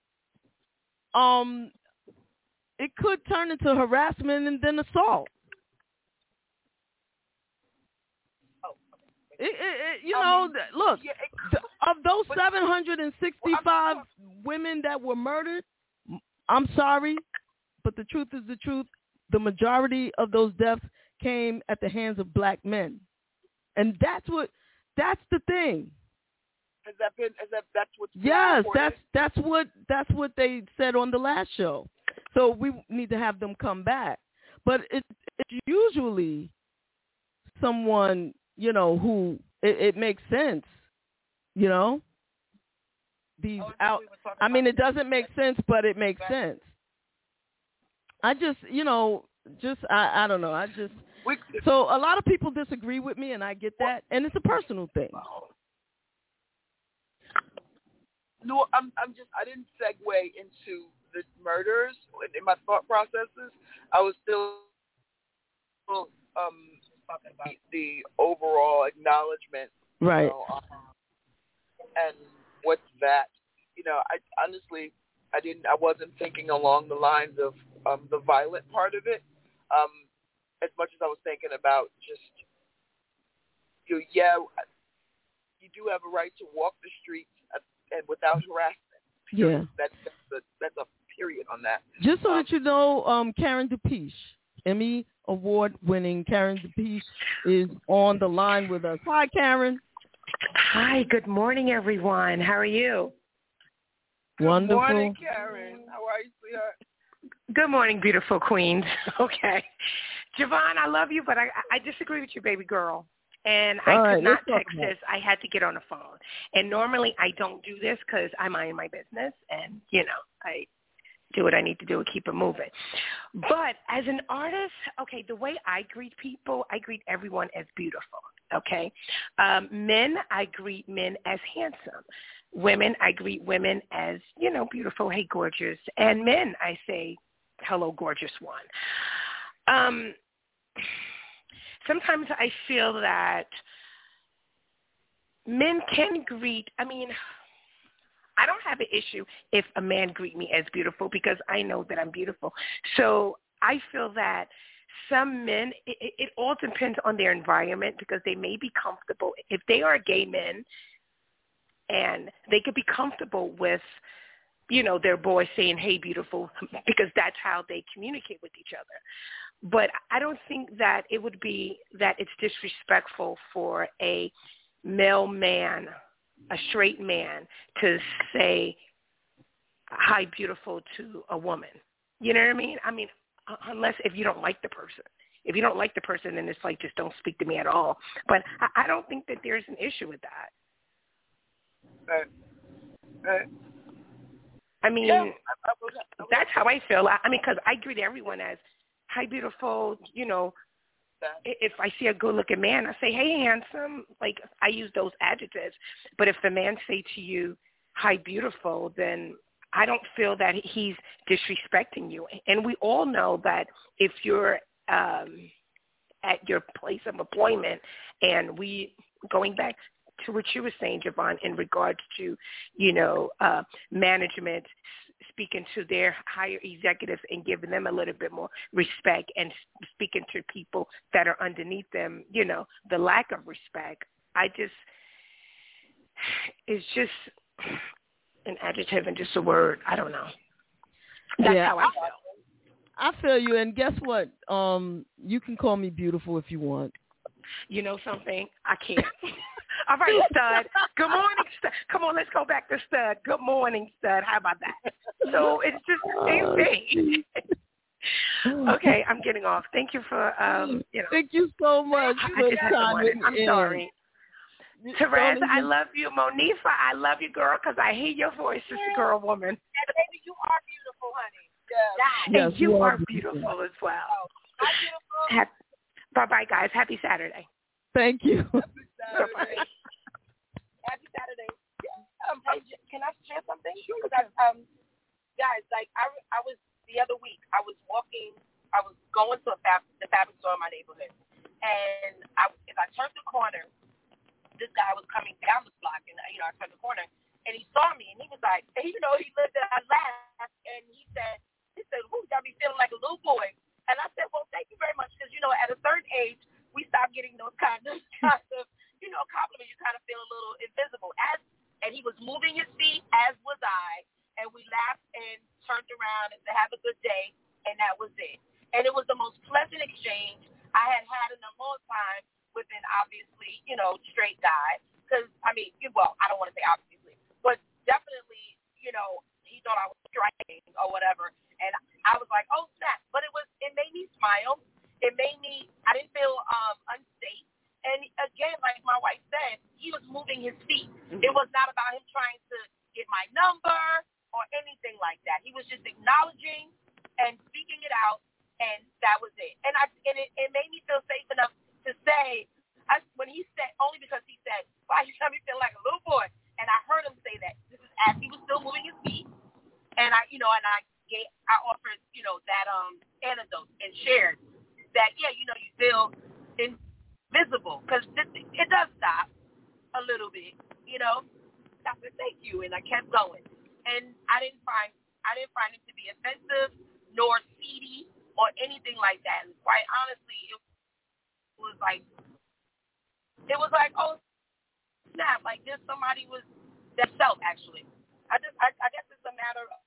harassment and then assault. Look, of those 765 women that were murdered, I'm sorry, but the truth is the truth. The majority of those deaths came at the hands of black men. And that's the thing. That's what's yes, that's what they said on the last show. So we need to have them come back. But it's usually someone, who it makes sense, These out. I mean, it doesn't make sense, but it makes sense. I just, I don't know. So a lot of people disagree with me, and I get that, and it's a personal thing. No, I didn't segue into the murders in my thought processes. I was still talking about the overall acknowledgement, right? And what's that? I honestly, I wasn't thinking along the lines of the violent part of it, as much as I was thinking about just, you do have a right to walk the streets and without harassment. Yeah, that's a period on that. Just so that you know, Karen DePeche, Emmy Award-winning Karen DePeche, is on the line with us. Hi, Karen. Hi, good morning, everyone. How are you? Wonderful. Good morning, Karen. How are you, sweetheart? Good morning, beautiful queens. Okay. Javon, I love you, but I disagree with you, baby girl. And I could not text this. I had to get on the phone. And normally I don't do this because I mind my business and, I do what I need to do and keep it moving. But as an artist, okay, the way I greet people, I greet everyone as beautiful, okay? Men, I greet men as handsome. Women, I greet women as, beautiful, hey, gorgeous. And men, I say, hello, gorgeous one. Sometimes I feel that men can greet, I don't have an issue if a man greet me as beautiful because I know that I'm beautiful. So I feel that some men, it all depends on their environment because they may be comfortable. If they are gay men and they could be comfortable with, their boy saying, hey, beautiful, because that's how they communicate with each other. But I don't think that it would be that it's disrespectful for a male man, a straight man, to say hi, beautiful to a woman. You know what I mean? Unless if you don't like the person. If you don't like the person, then it's like just don't speak to me at all. But I don't think that there's an issue with that. Right. That's how I feel. Because I greet everyone as, hi, beautiful, If I see a good-looking man, I say, hey, handsome. Like, I use those adjectives. But if the man say to you, hi, beautiful, then I don't feel that he's disrespecting you. And we all know that if you're at your place of employment and going back to what you were saying, Javon, in regards to, management speaking to their higher executives and giving them a little bit more respect and speaking to people that are underneath them, the lack of respect. It's just an adjective and just a word. I don't know. That's how I feel. I feel you. And guess what? You can call me beautiful if you want. You know something? I can't. All right, Stud. Good morning, Stud. Come on, let's go back to Stud. Good morning, Stud. How about that? So it's just the same thing. Okay, I'm getting off. Thank you for, Thank you so much. I'm sorry. Therese, I love you. Monifa, I love you, girl, because I hear your voice, sister girl, woman. And baby, you are beautiful, honey. Yes, and you are beautiful as well. Hi, beautiful. Bye-bye, guys. Happy Saturday. Thank you. Bye-bye. Happy Saturday. Can I share something? Sure. Because guys, like I was the other week. I was going to the fabric store in my neighborhood, and as I turned the corner, this guy was coming down the block, and I turned the corner, and he saw me, and he was like, he looked at, I laughed, and he said, "Who got me feeling like a little boy?" And I said, "Well, thank you very much, because at a certain age, we stop getting those kind of compliments. You kind of feel a little invisible." And he was moving his feet, as was I, and we laughed and turned around and said, "Have a good day," and that was it. And it was the most pleasant exchange I had in a long time an obviously, straight guy. Because, I don't want to say obviously, but definitely, he thought I was striking or whatever. And I was like, oh, snap. But it made me smile. I didn't feel unsafe. And again, like my wife said, he was moving his feet. Mm-hmm. It was not about him trying to get my number or anything like that. He was just acknowledging and speaking it out, and that was it. And it made me feel safe enough to say, when he said, only because he said, wow, you got me feel like a little boy. And I heard him say that. This is as he was still moving his feet. And I offered, that anecdote and shared that, you feel invisible, because it does stop a little bit, I said thank you, and I kept going, and I didn't find it to be offensive nor seedy or anything like that. And quite honestly, it was like, oh snap, like this somebody was themselves actually. I guess it's a matter of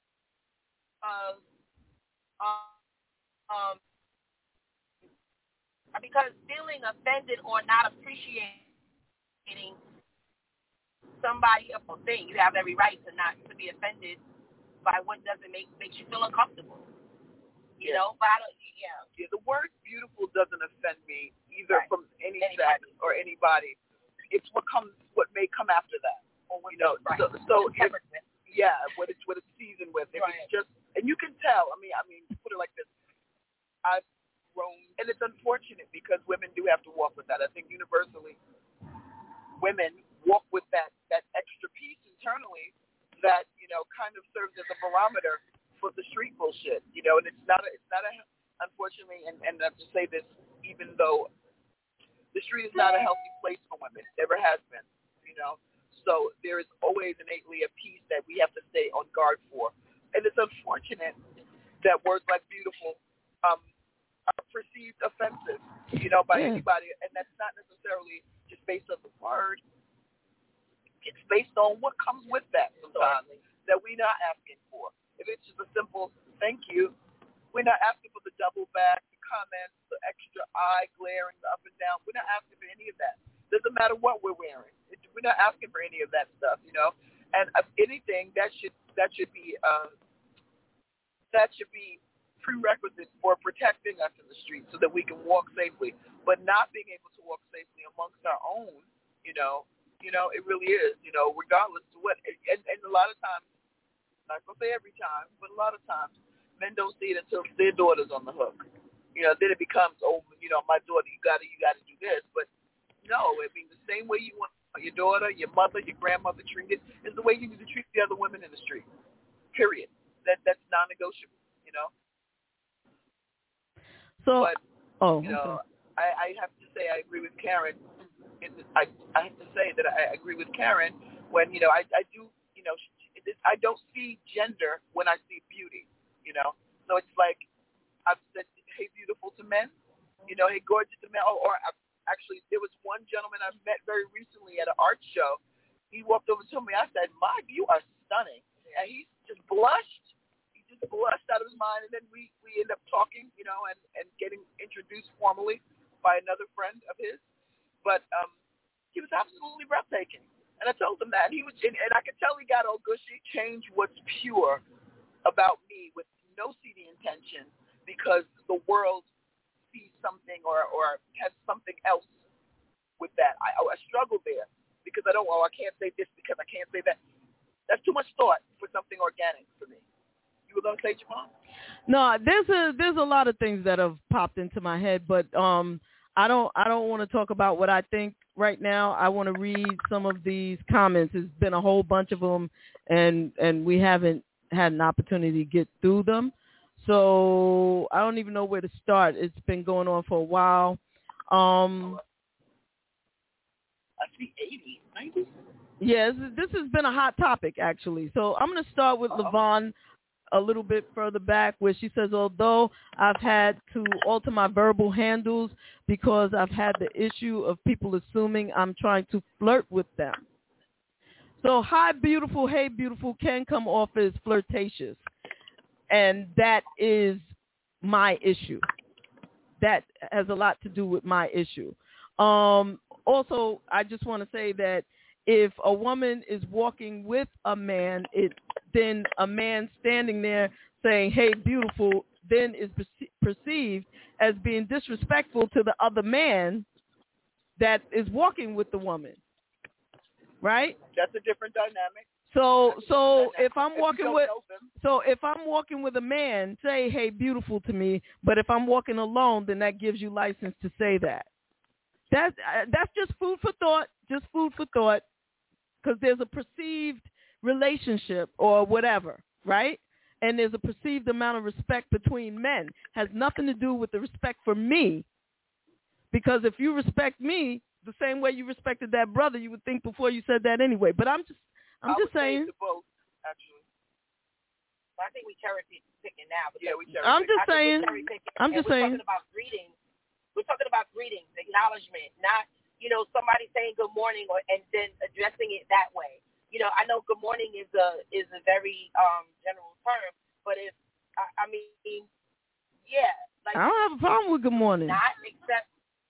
because feeling offended or not appreciating somebody a thing, you have every right to be offended by what makes you feel uncomfortable. But I don't. Yeah, the word beautiful doesn't offend me either, right, from any sex or anybody. It's what may come after that. Right. So what it's seasoned with. If it's just, and you can tell. I mean, put it like this. I've grown, and it's unfortunate because women do have to walk with that. I think universally, women walk with that extra piece internally that kind of serves as a barometer for the street bullshit. And it's not a unfortunately, and I have to say this, even though the street is not a healthy place for women, never has been. So there is always innately a piece that we have to stay on guard for, and it's unfortunate that words like beautiful are perceived offensive, by anybody, and that's not necessarily just based on the word. It's based on what comes with that sometimes that we're not asking for. If it's just a simple thank you, we're not asking for the double back, the comments, the extra eye glaring, the up and down. We're not asking for any of that. Doesn't matter what we're wearing. We're not asking for any of that stuff, And if anything, that should be prerequisite for protecting us in the street so that we can walk safely. But not being able to walk safely amongst our own, it really is, regardless of what. And a lot of times, I'm not gonna say every time, but a lot of times, men don't see it until their daughter's on the hook. Then it becomes, my daughter, you gotta do this. But no, I mean, the same way you want your daughter, your mother, your grandmother treated is the way you need to treat the other women in the street. Period. That's non-negotiable. So, but, I have to say I agree with Karen. I have to say that I agree with Karen when I do. I don't see gender when I see beauty. So it's like I've said, hey, beautiful to men. Hey, gorgeous to men. Actually, there was one gentleman I met very recently at an art show. He walked over to me. I said, Mike, you are stunning. And he just blushed. He just blushed out of his mind. And then we ended up talking, and getting introduced formally by another friend of his. But he was absolutely breathtaking. And I told him that. And I could tell he got all gushy. Change what's pure about me with no seedy intention because the world sees something or has something else with that. I struggle there because I can't say this because I can't say that. That's too much thought for something organic for me. You were going to say, Javon? No, there's a lot of things that have popped into my head, but I don't want to talk about what I think right now. I want to read some of these comments. There's been a whole bunch of them, and we haven't had an opportunity to get through them. So I don't even know where to start. It's been going on for a while. I see 80, 90. Yes, this has been a hot topic, actually. So I'm going to start with LaVon a little bit further back where she says, although I've had to alter my verbal handles because I've had the issue of people assuming I'm trying to flirt with them. So hi, beautiful, hey, beautiful can come off as flirtatious. And that is my issue. That has a lot to do with my issue. Also, I just want to say that if a woman is walking with a man, then a man standing there saying, "Hey, beautiful," then is perceived as being disrespectful to the other man that is walking with the woman, right? That's a different dynamic. So if I'm walking with a man, say, "Hey, beautiful" to me. But if I'm walking alone, then that gives you license to say that. That's just food for thought. Just food for thought, because there's a perceived relationship or whatever, right? And there's a perceived amount of respect between men. Has nothing to do with the respect for me. Because if you respect me the same way you respected that brother, you would think before you said that anyway. But I'm just saying. Both, actually. I think we cherry picking now. Yeah, we cherry I'm just saying. I'm just saying. We're talking about greetings. We're talking about greetings, acknowledgement, not somebody saying good morning and then addressing it that way. I know good morning is a very general term, but if I mean, yeah, like I don't have a problem with good morning. Not except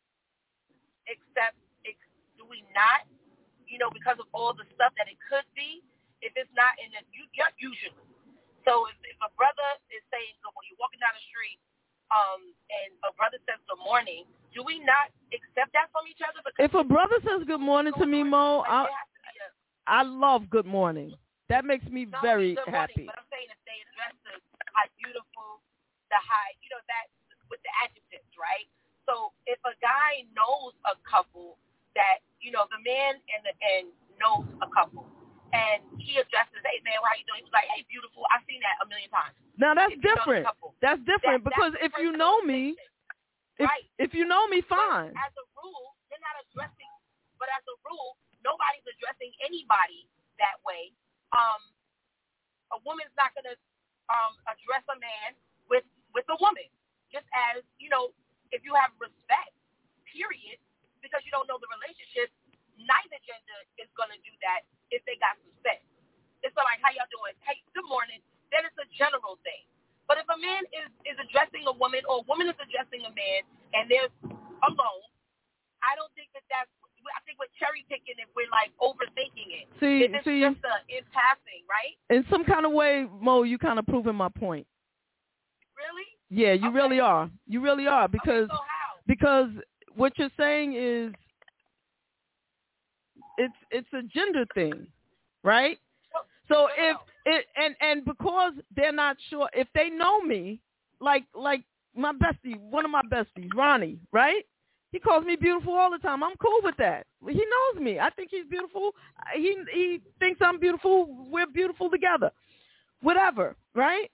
do we not? Because of all the stuff that it could be, if it's not in the usually. So if a brother is saying good morning, you're walking down the street, and a brother says good morning, do we not accept that from each other? Because if a brother says good morning to me, Mo, I love good morning. That makes me very happy. But I'm saying if they address the how beautiful, the high, that with the adjectives, right? So if a guy knows a couple that, the man and knows a couple, and he addresses, "Hey man, how you doing?" He's like, "Hey, beautiful, I've seen that a million times." Now that's different. That's different because if you know me, if you know me, fine. But as a rule, you're not addressing. But as a rule, nobody's addressing anybody that way. A woman's not going to address a man with a woman. Just as if you have respect, period, because you don't know the relationship, neither gender is going to do that if they got respect. It's like, "How y'all doing?" "Hey, good morning." Then it's a general thing. But if a man is addressing a woman or a woman is addressing a man and they're alone, I don't think that's. I think we're cherry picking if we're like overthinking it. See, if it's just in passing, right? In some kind of way, Mo, you kind of proving my point. Really? Yeah, you really are. You really are because so how? Because what you're saying is it's a gender thing, right? So if it and because they're not sure, if they know me, like my bestie, one of my besties, Ronnie, right? He calls me beautiful all the time. I'm cool with that. He knows me. I think he's beautiful. He thinks I'm beautiful. We're beautiful together. Whatever, right?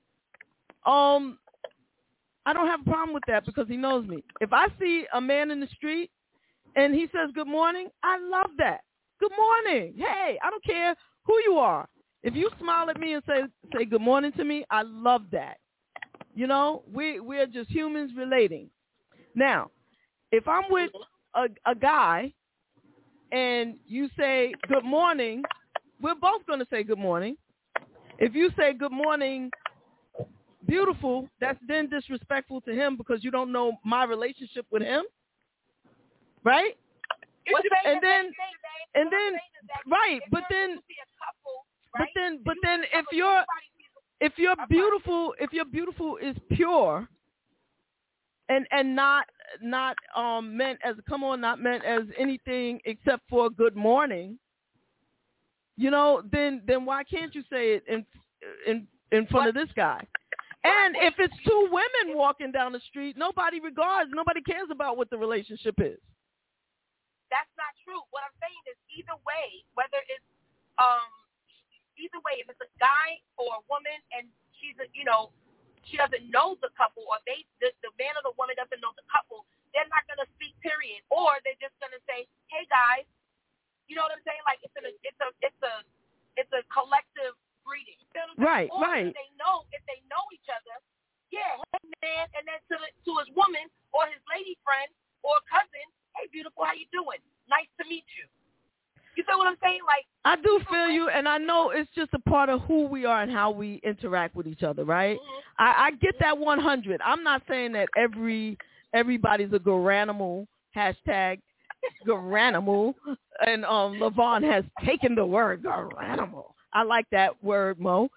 I don't have a problem with that because he knows me. If I see a man in the street and he says good morning, I love that. Good morning. Hey, I don't care who you are. If you smile at me and say good morning to me, I love that. We're just humans relating. Now, if I'm with a guy and you say good morning, we're both going to say good morning. If you say good morning, beautiful, that's then disrespectful to him because you don't know my relationship with him, right? And then, right? But then if you're beautiful is pure and not meant as not meant as anything except for good morning, then why can't you say it in front of this guy? And if it's two women walking down the street, nobody cares about what the relationship is. That's not true. What I'm saying is either way, whether it's if it's a guy or a woman and she doesn't know the couple or the man or the woman doesn't know the couple, they're not going to speak, period. Or they're just going to say, "Hey guys," you know what I'm saying? Like it's a collective greeting. Right, or right. If they know each other, yeah, hey man, and then to his woman or his lady friend or cousin, "Hey beautiful, how you doing? Nice to meet you." You feel what I'm saying? Like I do feel you, and I know it's just a part of who we are and how we interact with each other, right? Mm-hmm. I get that 100. I'm not saying that everybody's a good animal, hashtag, Garanimal. And LaVon has taken the word Garanimal. I like that word, Mo.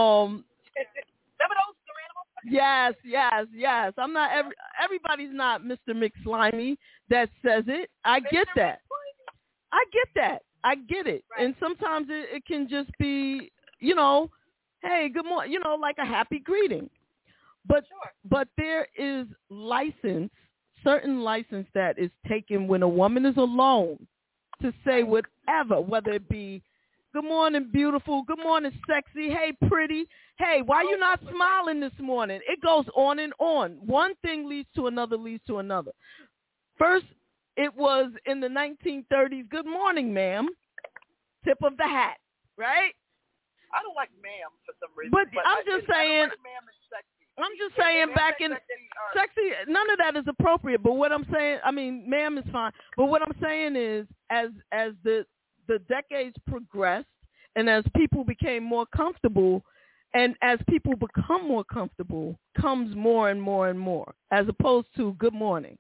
Yes. I'm not everybody's not Mr. McSlimey that says it. I get that. I get it. Right. And sometimes it can just be, hey, good morning, like a happy greeting. But but there is certain license that is taken when a woman is alone to say whatever, whether it be good morning, beautiful, good morning, sexy, hey, pretty, hey, why you not smiling this morning? It goes on and on. One thing leads to another. First, it was in the 1930s, good morning, ma'am, tip of the hat, right? I don't like ma'am for some reason. But I'm just saying, back in sexy, none of that is appropriate. But what I'm saying, I mean, ma'am is fine. But what I'm saying is, as the decades progressed and as people became more comfortable, and as people become more comfortable, comes more and more and more, as opposed to good morning.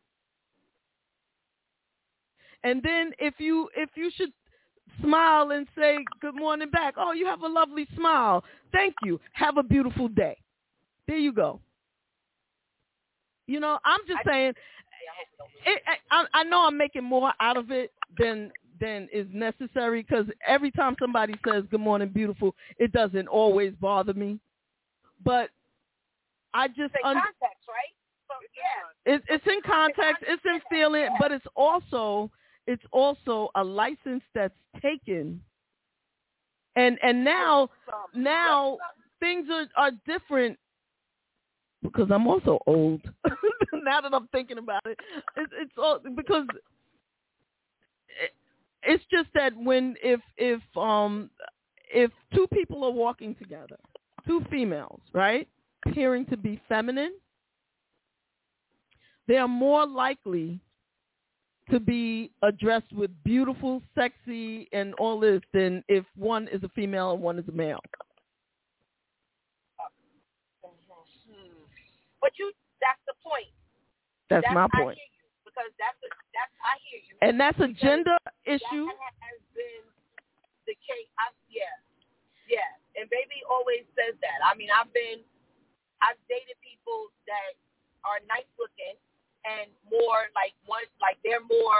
And then if you should smile and say good morning back, oh, you have a lovely smile. Thank you. Have a beautiful day. There you go. I'm just saying, I know I'm making more out of it than is necessary, because every time somebody says good morning, beautiful, it doesn't always bother me. But I just... context, right? So, yeah. It's in context, it's in feeling, but it's also a license that's taken. And now things are different, because I'm also old. Now that I'm thinking about it, it's all because it's just that if two people are walking together, two females, right, appearing to be feminine, they are more likely to be addressed with beautiful, sexy, and all this than if one is a female and one is a male. But that's the point. That's my point. I hear you, because I hear you. And that's a gender issue. That has been the case. Yeah. And baby always says that. I mean, I've dated people that are nice looking and more like they're more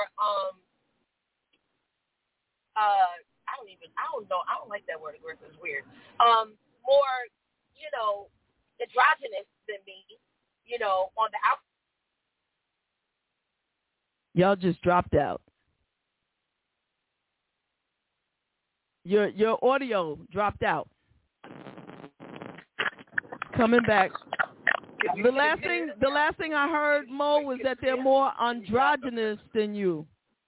I don't know. I don't like that word. It's weird. More, androgynous than me, on the outside. Y'all just dropped out. Your audio dropped out. Coming back. The last thing I heard, Mo, was that they're more androgynous than you.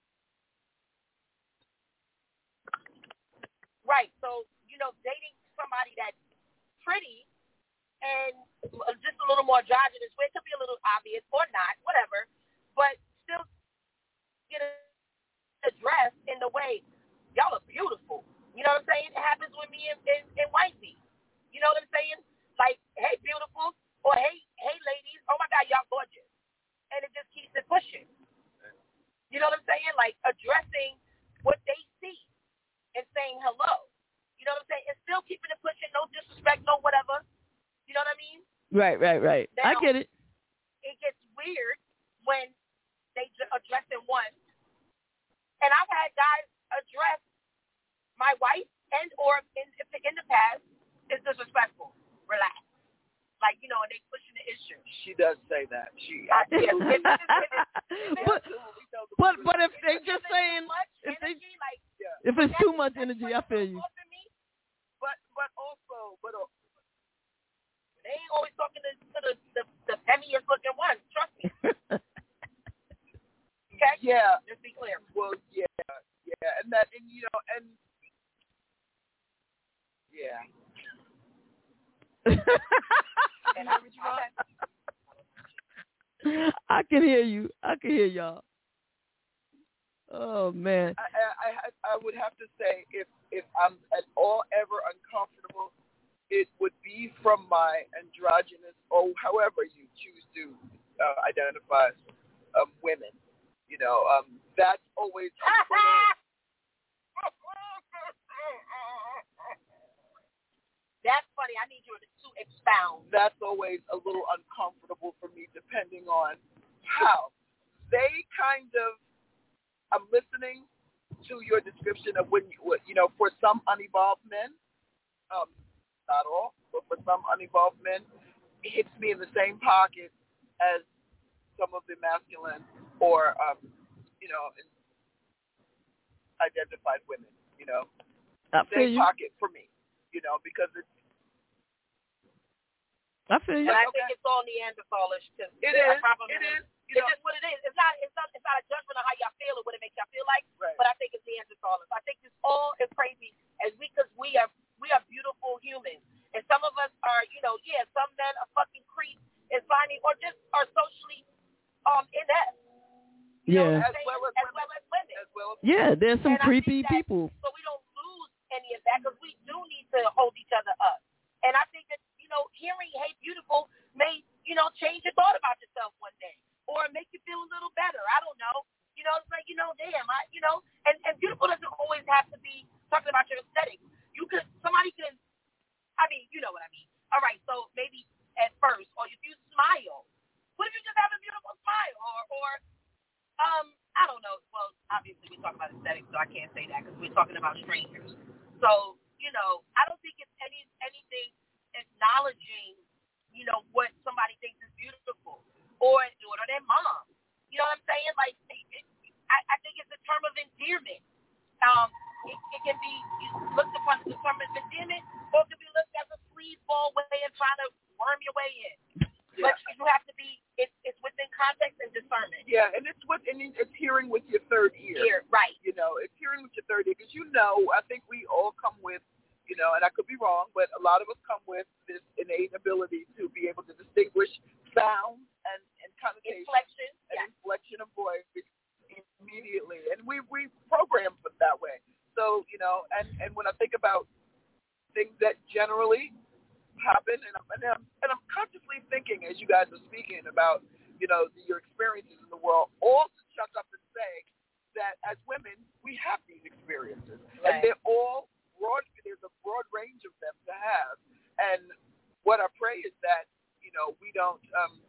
Right. So, dating somebody that's pretty and just a little more androgynous, where it could be a little obvious or not, whatever, but still get addressed in the way, y'all are beautiful. You know what I'm saying? It happens with me and Wifey. You know what I'm saying? Like, hey, beautiful, or hey, ladies, oh my God, y'all gorgeous. And it just keeps it pushing. You know what I'm saying? Like, addressing what they see and saying hello. You know what I'm saying? And still keeping it pushing, no disrespect, no whatever. You know what I mean? Right. Now, I get it. It gets weird when they address it once. And I've had guys address my wife and or in the past is disrespectful. Relax. Like, and they pushing the issue. She does say that. But if they just saying, if it's too much energy, I feel you. But also, they ain't always talking to the heaviest looking one. Trust me. Okay. Yeah. Just be clear. Well, yeah, and yeah. I can hear you. I can hear y'all. Oh man. I would have to say if I'm at all ever uncomfortable, it would be from my androgynous or however you choose to identify women. You know, that's always That's funny. I need you to expound. That's always a little uncomfortable for me, depending on how they kind of. I'm listening to your description of when you know, for some unevolved men, not all, but for some unevolved men, it hits me in the same pocket as some of the masculine or you know, identified women. You know, same pocket for me. You know, because it's. I feel you. And I think it's all Neanderthalish because it is. It's just what it is. It's not a judgment on how y'all feel or what it makes y'all feel like. Right. But I think it's Neanderthalish. I think it's all as crazy as because we are beautiful humans, and some of us are, you know, some men are fucking creeps and slimy or just are socially inept. Yeah. As well as women. Yeah, there's some creepy people. So we don't lose any of that because we do need to hold each other up. And I think that, you know, hearing "Hey Beautiful" may, you know, change your thought about yourself one day or make you feel a little better. I don't know. You know, it's like, you know, damn, and beautiful doesn't always have to be talking about your aesthetic. Somebody can, I mean, you know what I mean. All right, so maybe at first, or if you smile, what if you just have a beautiful smile? Or I don't know. Well, obviously we're talking about aesthetics, so I can't say that because we're talking about strangers. So, you know, I don't think it's anything acknowledging, you know, what somebody thinks is beautiful or their mom. You know what I'm saying? Like, I think it's a term of endearment. It can be looked upon as a term of endearment, or it can be looked as a sleazeball way of trying to worm your way in. Yeah. But you have to be. It's within context and discernment. Yeah, and it's hearing with your third ear. Right. You know, it's hearing with your third ear because I think we all come with, you know, and I could be wrong, but a lot of us come with this innate ability to be able to distinguish sound and connotation and inflection of voice immediately, and we program it that way. So, you know, and when I think about things that generally happen, and I'm consciously thinking as you guys are speaking about, you know, your experiences in the world, all to shut up and say that as women we have these experiences, and they're all broad. There's a broad range of them to have, and what I pray is that, you know, we don't.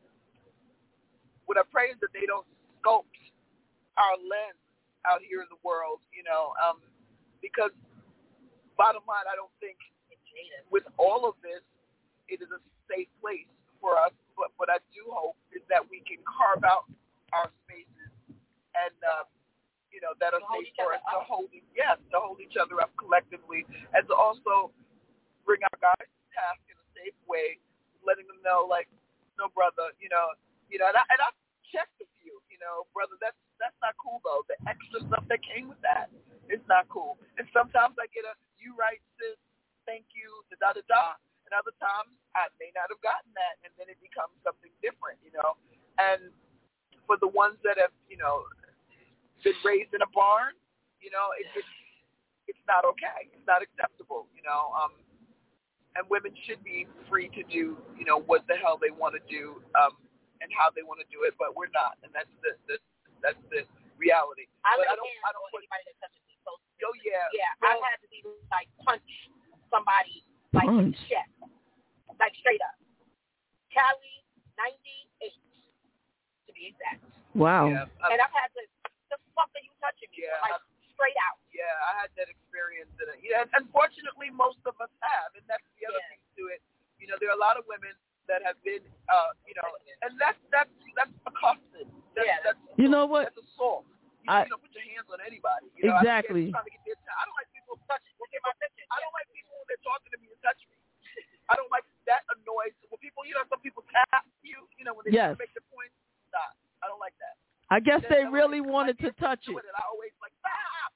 What I pray is that they don't sculpt our lens out here in the world, you know, because bottom line, I don't think with all of this, it is a safe place for us. But what I do hope is that we can carve out our spaces and, you know, that are safe for us to hold each other up collectively, and to also bring our guys to task in a safe way, letting them know, like, no, brother, you know, and I checked a few, you know, brother, that's not cool though. The extra stuff that came with that is not cool. And sometimes I get you right, sis, thank you, da da da, and other times I may not have gotten that, and then it becomes something different, you know. And for the ones that have, you know, been raised in a barn, you know, it's not okay. It's not acceptable, you know. And women should be free to do, you know, what the hell they want to do, and how they want to do it, but we're not, and that's the reality. I don't put anybody that touches me. So, yeah. I've had to be like punch somebody like in the chest, like straight up. Cali 98 to be exact. Wow. Yeah, and I've had to. The fuck are you touching me? Yeah, like straight out. Yeah, I had that experience, and unfortunately, most of us have, and that's the other thing to it. You know, there are a lot of women that have been, you know, and that's accosted. That's you know what? That's assault. You don't put your hands on anybody. You know, exactly. I don't like people touching. I don't like people when they're talking to me and touch me. I don't like that annoys when people. You know, some people tap you. You know, when they make the point. Stop. I don't like that. I guess they really wanted to touch it. I always like stop.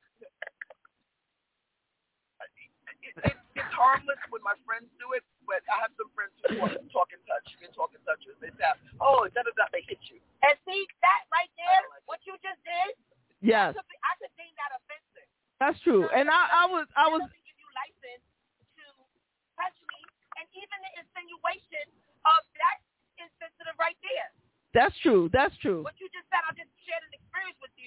It's harmless when my friends do it, but I have some friends who talk and touch. They talk and touchers. They tap. Oh, they hit you. And see that right there, what you just did. Yes. I could deem that offensive. That's true. And I was. Doesn't give you license to touch me, and even the insinuation of that is sensitive right there. That's true. That's true. What you just said, I just shared an experience with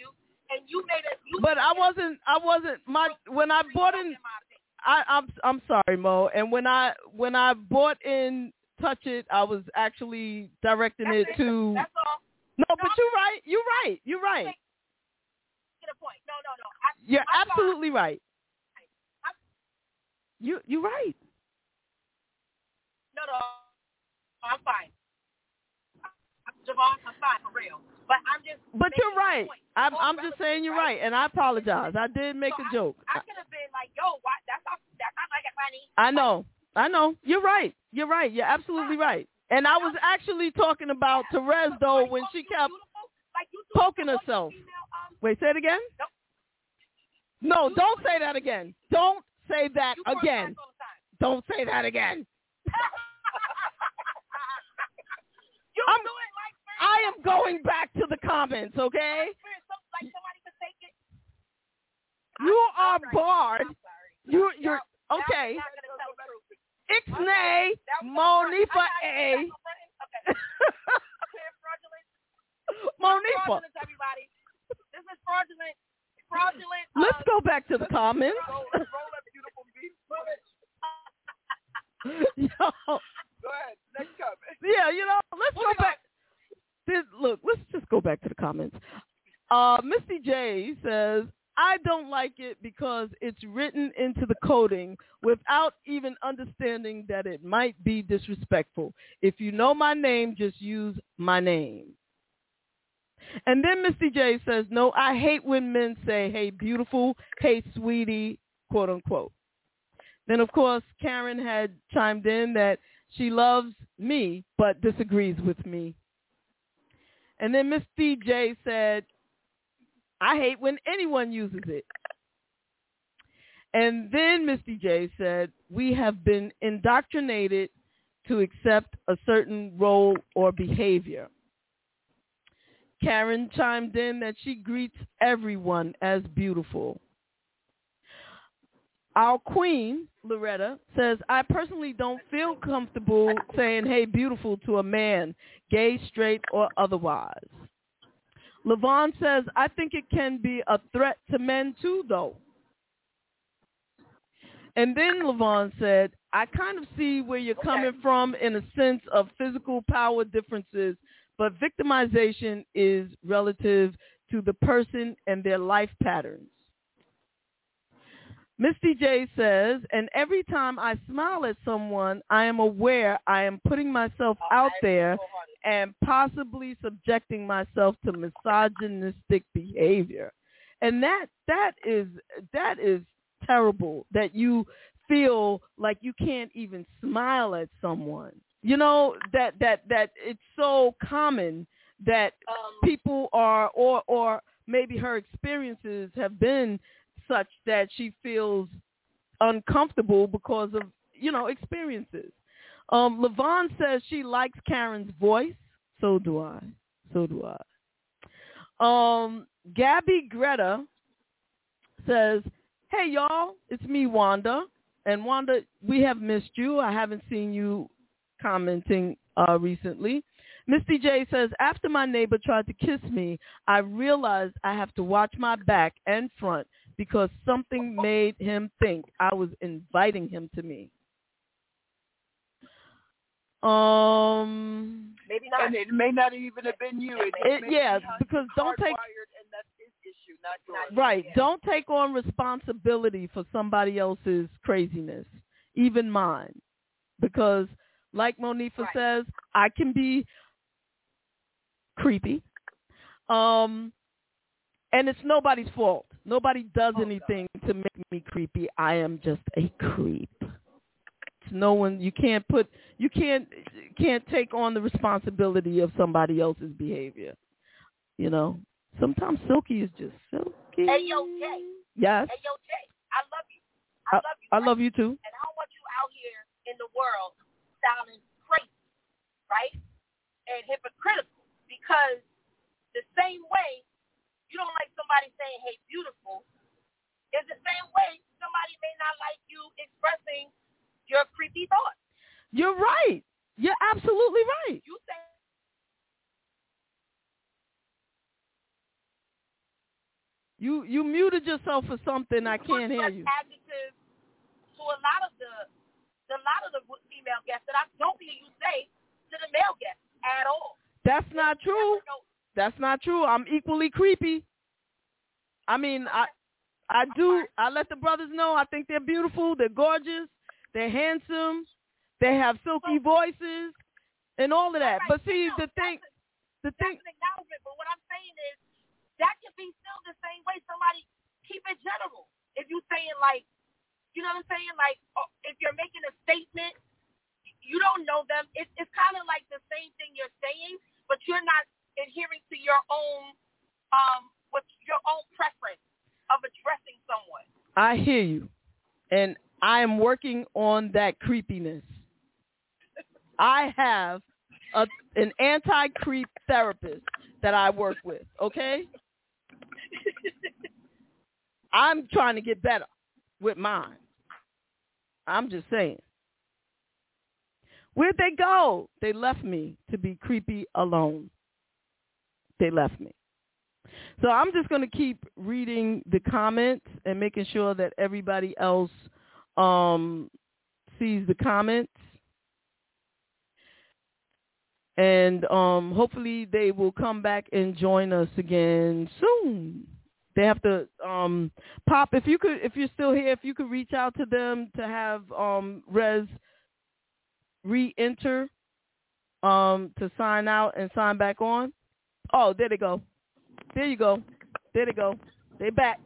and you made it. But I wasn't. When I bought in. I'm sorry, Mo. And when I bought in Touch It, I was actually directing it to. That's all. No, but you're right. You're right. You're right. Get a point. No. You're absolutely right. You're right. No, I'm fine. Javon, I'm fine for real. But I'm just. But you're right. I'm just saying you're right, and I apologize. I did make a joke. I could have been like, yo, what? That's not like it, funny. I know. You're right. You're absolutely right. And I was actually talking about Therese, though, when she kept poking herself. Wait, say it again? No, don't say that again. Don't say that again. Don't say that again. I am going back to the comments, okay? You are barred. You're okay. Ixnay Monifa A. Monifa. Everybody. This is fraudulent. Let's go back to the comments. Yo. Go ahead. Next comment. Yeah, let's go back. Let's just go back to the comments. Misty J says, I don't like it because it's written into the coding without even understanding that it might be disrespectful. If you know my name, just use my name. And then Misty J says, no, I hate when men say, hey, beautiful, hey, sweetie, quote unquote. Then, of course, Karen had chimed in that she loves me but disagrees with me. And then Misty J said, I hate when anyone uses it. And then Misty J said, we have been indoctrinated to accept a certain role or behavior. Karen chimed in that she greets everyone as beautiful. Our queen, Loretta, says, I personally don't feel comfortable saying, hey, beautiful to a man, gay, straight, or otherwise. Levon says, I think it can be a threat to men too, though. And then Levon said, I kind of see where you're coming from in a sense of physical power differences, but victimization is relative to the person and their life patterns. Misty J says, and every time I smile at someone, I am aware I am putting myself out there and possibly subjecting myself to misogynistic behavior. And that is terrible, that you feel like you can't even smile at someone. That it's so common that people are, or maybe her experiences have been such that she feels uncomfortable because of, experiences. Levon says she likes Karen's voice. So do I. Gabby Greta says, hey, y'all, it's me, Wanda. And Wanda, we have missed you. I haven't seen you commenting recently. Misty J says, after my neighbor tried to kiss me, I realized I have to watch my back and front because something made him think I was inviting him to me. Maybe not. And it may not even have been you. Because don't take. And that's his issue, not yours. Right. Don't take on responsibility for somebody else's craziness, even mine. Because, like Monifa says, I can be creepy. And it's nobody's fault. Nobody does anything to make me creepy. I am just a creep. It's no one. You can't take on the responsibility of somebody else's behavior. Sometimes Silky is just silky. Hey, yo, Jay. Yes. Hey, yo, Jay. I love you. I love you too. And I don't want you out here in the world sounding crazy, right? And hypocritical, because the same way you don't like somebody saying, hey, beautiful, is the same way somebody may not like you expressing your creepy thoughts. You're right. You're absolutely right. You say, You muted yourself for something. I can't hear you. Adjectives to a lot of the female guests that I don't hear you say to the male guests at all. That's not true. That's not true. I'm equally creepy. I mean, I do. I let the brothers know I think they're beautiful. They're gorgeous. They're handsome. They have silky voices and all of that. But see, the thing. That's an acknowledgement. But what I'm saying is that can be still the same way. Somebody keep it general. If you're saying like, you know what I'm saying? Like, if you're making a statement, you don't know them. It's kind of like the same thing you're saying, but you're not adhering to your own with your own preference of addressing someone. I hear you, and I am working on that creepiness. I have an anti-creep therapist that I work with, okay? I'm trying to get better with mine. I'm just saying. Where'd they go? They left me to be creepy alone. They left me. So I'm just going to keep reading the comments and making sure that everybody else sees the comments. And hopefully they will come back and join us again soon. They have to Pop, if you're still here, if you could reach out to them to have Rez re-enter to sign out and sign back on. Oh, there they go. There you go. There they go. They back.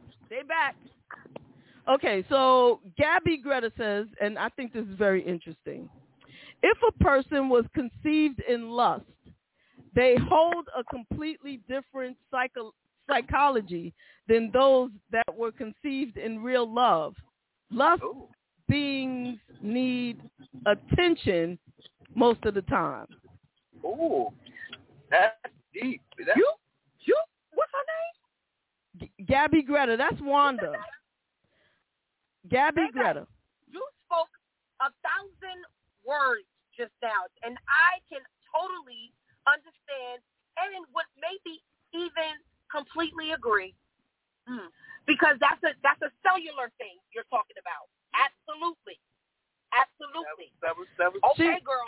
Okay, so Gabby Greta says, and I think this is very interesting. If a person was conceived in lust, they hold a completely different psychology than those that were conceived in real love. Lust beings need attention most of the time. Ooh, that's deep. You? What's her name? Gabby Greta. That's Wanda. Gabby Greta. You spoke 1,000 words just now, and I can totally understand and would maybe even completely agree, because that's a cellular thing you're talking about. Absolutely. That was okay, girl.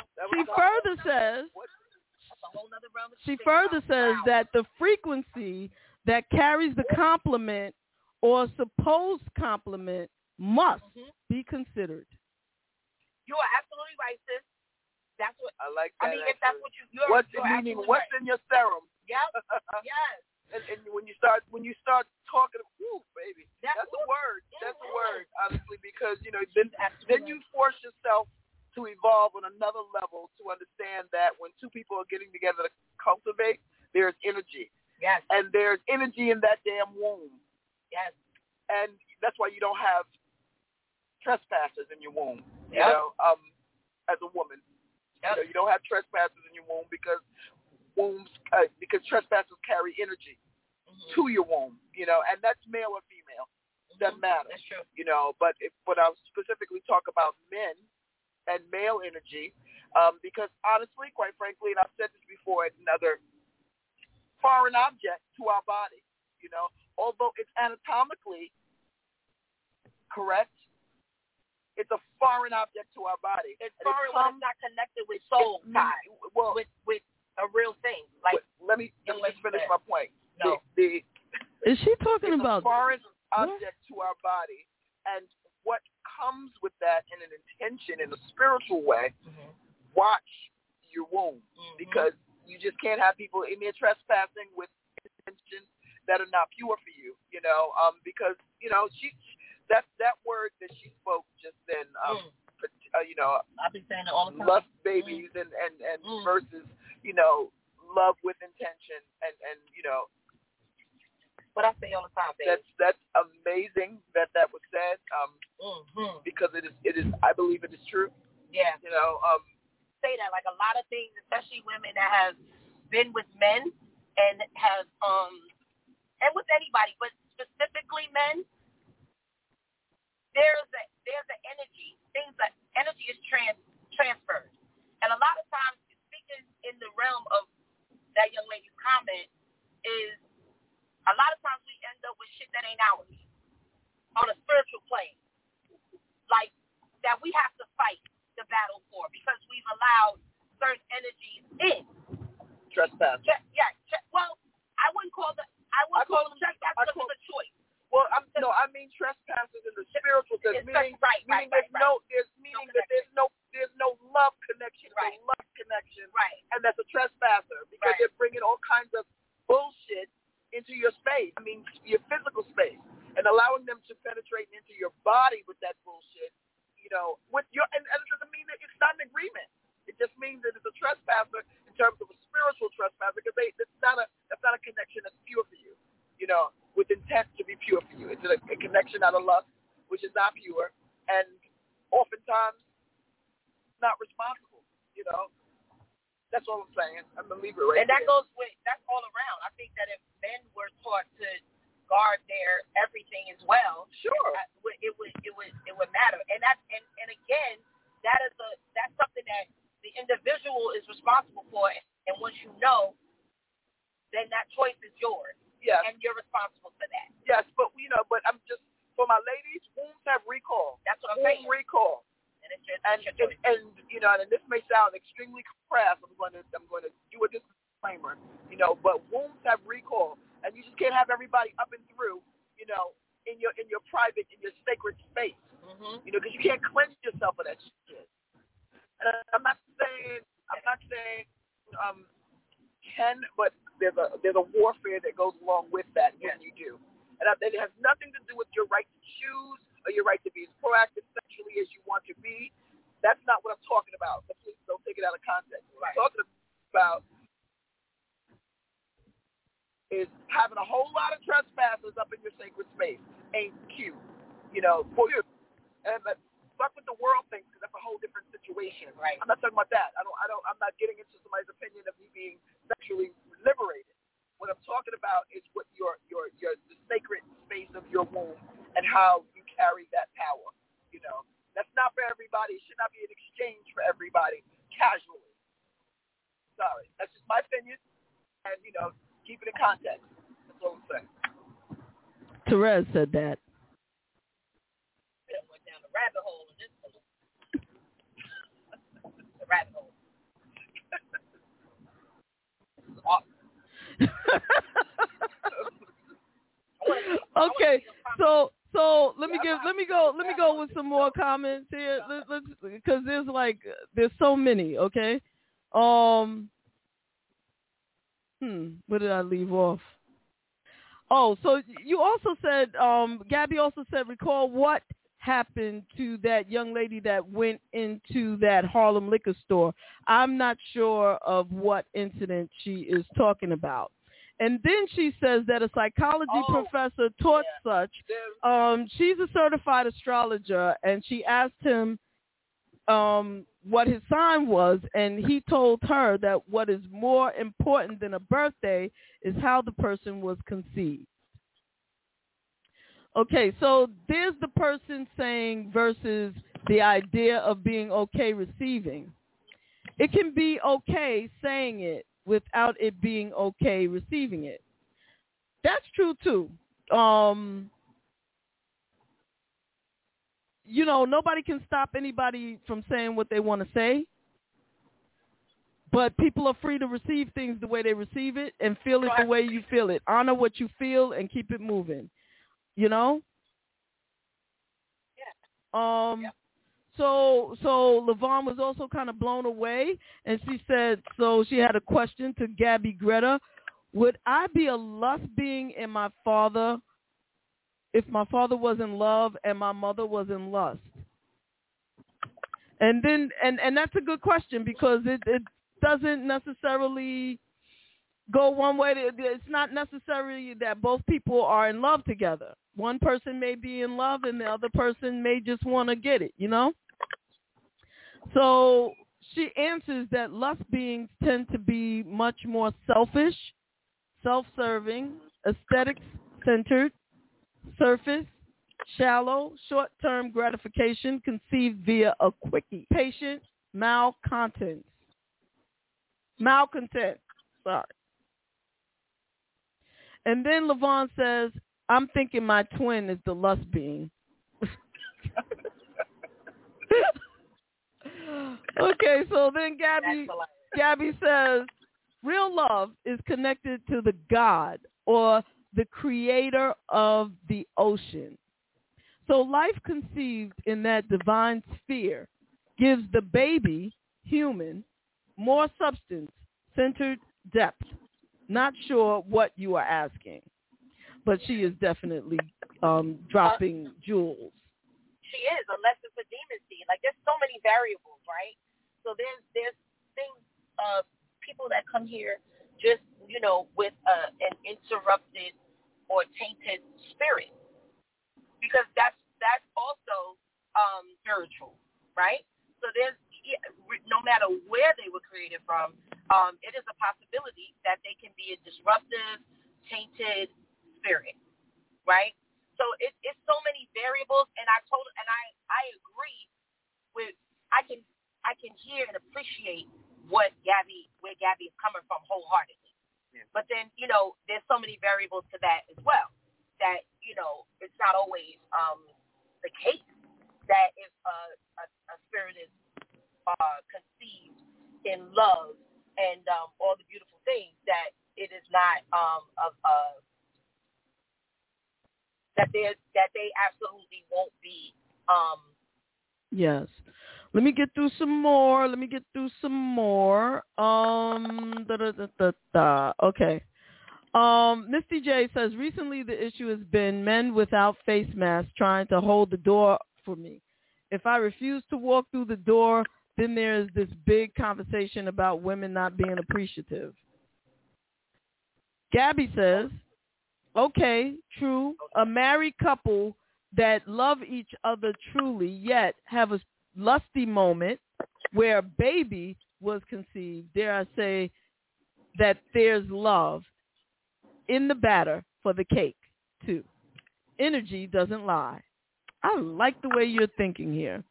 She further says that the frequency that carries the compliment or supposed compliment must be considered. You are absolutely right, sis. That's what I like. That, I mean, if that's what you're what's the meaning? What's right. in your serum? Yep. Yes. And when you start talking, baby, that's a word. That's a word, honestly, because then you force yourself to evolve on another level to understand that when two people are getting together to cultivate, there's energy. Yes. And there's energy in that damn womb. Yes. And that's why you don't have trespassers in your womb. Yep. As a woman, yep. You don't have trespassers in your womb because trespassers carry energy to your womb, and that's male or female. Doesn't matter. That's true. But I'll specifically talk about men and male energy, because honestly, quite frankly, and I've said this before, it's another foreign object to our body, although it's anatomically correct, it's a foreign object to our body. It's foreign when it's not connected with soul tie, with a real thing. Like, let me just finish my point. No. Is she talking about a foreign object to our body, and what comes with that in an intention, in a spiritual way? Watch your womb, because you just can't have people in there trespassing with intentions that are not pure for you. Because that word that she spoke just then. I've been saying it all the time. Lust babies and versus love with intention and What I say all the time, baby. That's amazing that was said. Because it is. I believe it is true. Yeah. Say that, like a lot of things, especially women that have been with men and have and with anybody, but specifically men. There's an energy. Energy is transferred, and a lot of times, speaking in the realm of that young lady's comment, is a lot of times we end up with shit that ain't ours on a spiritual plane, like that we have to fight the battle for because we've allowed certain energies in. Trespass. Well, I wouldn't call them trespass because it's a choice. Well, I mean trespassers in the spiritual sense, meaning that there's no love connection, right? And that's a trespasser because they're bringing all kinds of bullshit into your space. I mean, your physical space, and allowing them to penetrate into your body with that bullshit. With your and it doesn't mean that it's not an agreement. It just means that it's a trespasser in terms of a spiritual trespasser because that's not a connection that's pure for you. With intent to be pure for you. It's a connection out of lust, which is not pure, and oftentimes not responsible. That's all I'm saying. I'm gonna leave it right. And that goes with that's all around. I think that if men were taught to guard their everything as well, sure, it would matter. And again, that's something that the individual is responsible for. And once you know, then that choice is yours. Yes. And you're responsible for that. Yes, but I'm just for my ladies, wombs have recall. That's what I'm saying. Womb recall. And it's your choice. And this may sound extremely crass. I'm going to do a disclaimer. But wombs have recall, and you just can't have everybody up and through. In your private, in your sacred space. Mm-hmm. Because you can't cleanse yourself of that shit. And I'm not saying but there's a warfare that goes along with that when you do. And it has nothing to do with your right to choose or your right to be as proactive sexually as you want to be. That's not what I'm talking about. So please don't take it out of context. What I'm talking about is having a whole lot of trespassers up in your sacred space. Ain't cute, for you. And fuck what the world thinks, because that's a whole different situation. Right. I'm not talking about that. I'm not getting into somebody's opinion of me being sexually liberated. What I'm talking about is what the sacred space of your womb and how you carry that power. That's not for everybody. It should not be an exchange for everybody casually. Sorry, that's just my opinion, and keep it in context. That's all I'm saying. Therese said that. It went down the rabbit hole in this one. The rabbit hole. This is awesome. Okay, so let me go with some more comments here. Let's because there's so many. Okay, where did I leave off? Oh, so you also said, Gabby also said, recall what happened to that young lady that went into that Harlem liquor store. I'm not sure of what incident she is talking about. And then she says that a psychology professor taught such. She's a certified astrologer, and she asked him what his sign was, and he told her that what is more important than a birthday is how the person was conceived. Okay, so there's the person saying versus the idea of being okay receiving. It can be okay saying it without it being okay receiving it. That's true too. Nobody can stop anybody from saying what they want to say, but people are free to receive things the way they receive it and feel it the way you feel it. Honor what you feel and keep it moving. So LaVon was also kind of blown away, and she said, so she had a question to Gabby Greta. Would I be a lust being in my father if my father was in love and my mother was in lust? And then, and that's a good question because it doesn't necessarily go one way. It's not necessarily that both people are in love together. One person may be in love and the other person may just want to get it, So she answers that lust beings tend to be much more selfish, self-serving, aesthetics-centered, surface, shallow, short-term gratification conceived via a quickie, patient, malcontent. Sorry. And then LaVon says, I'm thinking my twin is the lust being. Okay, so then Gabby says, real love is connected to the God or the creator of the ocean. So life conceived in that divine sphere gives the baby, human, more substance, centered depth. Not sure what you are asking, but she is definitely dropping jewels. She is, unless it's a demon seed. Like, there's so many variables, right? So there's things, people that come here just, with an interrupted or tainted spirit, because that's also spiritual, right? So there's, no matter where they were created from, it is a possibility that they can be a disruptive, tainted spirit, right? So it's so many variables, and I agree with, I can hear and appreciate where Gabby is coming from wholeheartedly. Yeah. But then, there's so many variables to that as well, that, it's not always the case that if a spirit is conceived in love and all the beautiful things, that it is not that they absolutely won't be. Yes. Let me get through some more. Okay. Misty J says, recently the issue has been men without face masks trying to hold the door for me. If I refuse to walk through the door, then there's this big conversation about women not being appreciative. Gabby says, okay, true. A married couple that love each other truly, yet have a lusty moment where a baby was conceived, dare I say that there's love in the batter for the cake, too. Energy doesn't lie. I like the way you're thinking here.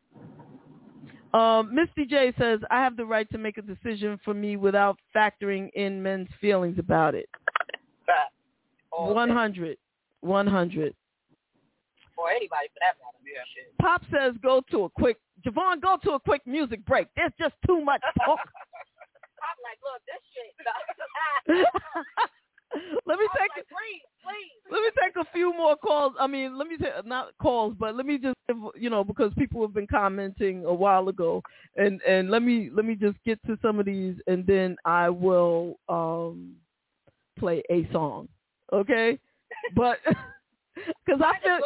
Misty J says, I have the right to make a decision for me without factoring in men's feelings about it. 100. Or anybody for that matter. Yeah. Pop says, Javon, go to a quick music break. There's just too much talk. I'm like, look, this shit. Let me take a few more calls. I mean, let me say, not calls, but let me just, because people have been commenting a while ago, and let me just get to some of these, and then I will play a song, okay? But because I feel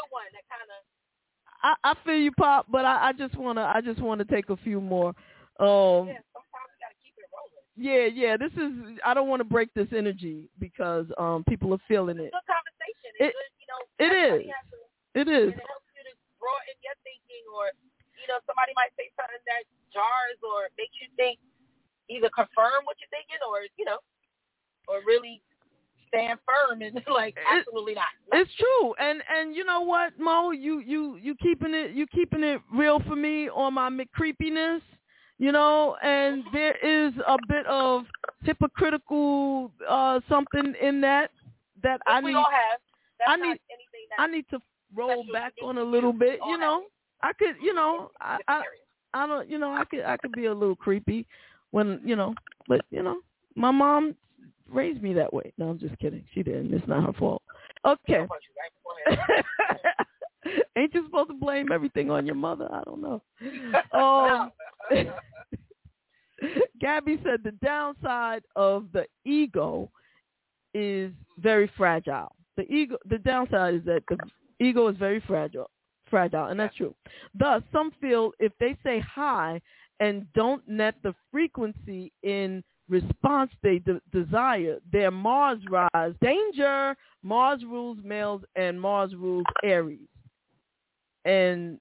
I feel you, Pop, but I just wanna take a few more. Sometimes you gotta keep it rolling. Yeah. This is, I don't want to break this energy because people are feeling it. It's a good conversation. It's it is. It is. And it helps you to broaden your thinking, or somebody might say something that jars or makes you think, either confirm what you're thinking, or or really stand firm and like absolutely not. It's true, and you know what, Mo, you keeping it real for me on my creepiness, and there is a bit of hypocritical something in that I need. We all have. That's I not need. anything that's I need to roll back on a little bit. I could. I don't. I could be a little creepy when but my mom raised me that way. No, I'm just kidding. She didn't. It's not her fault. Okay. Ain't you supposed to blame everything on your mother? I don't know. Gabby said the downside of the ego is very fragile. The downside is that the ego is very fragile, and that's true. Thus, some feel if they say hi and don't net the frequency in response they desire, their Mars rise. Danger! Mars rules males and Mars rules Aries. And,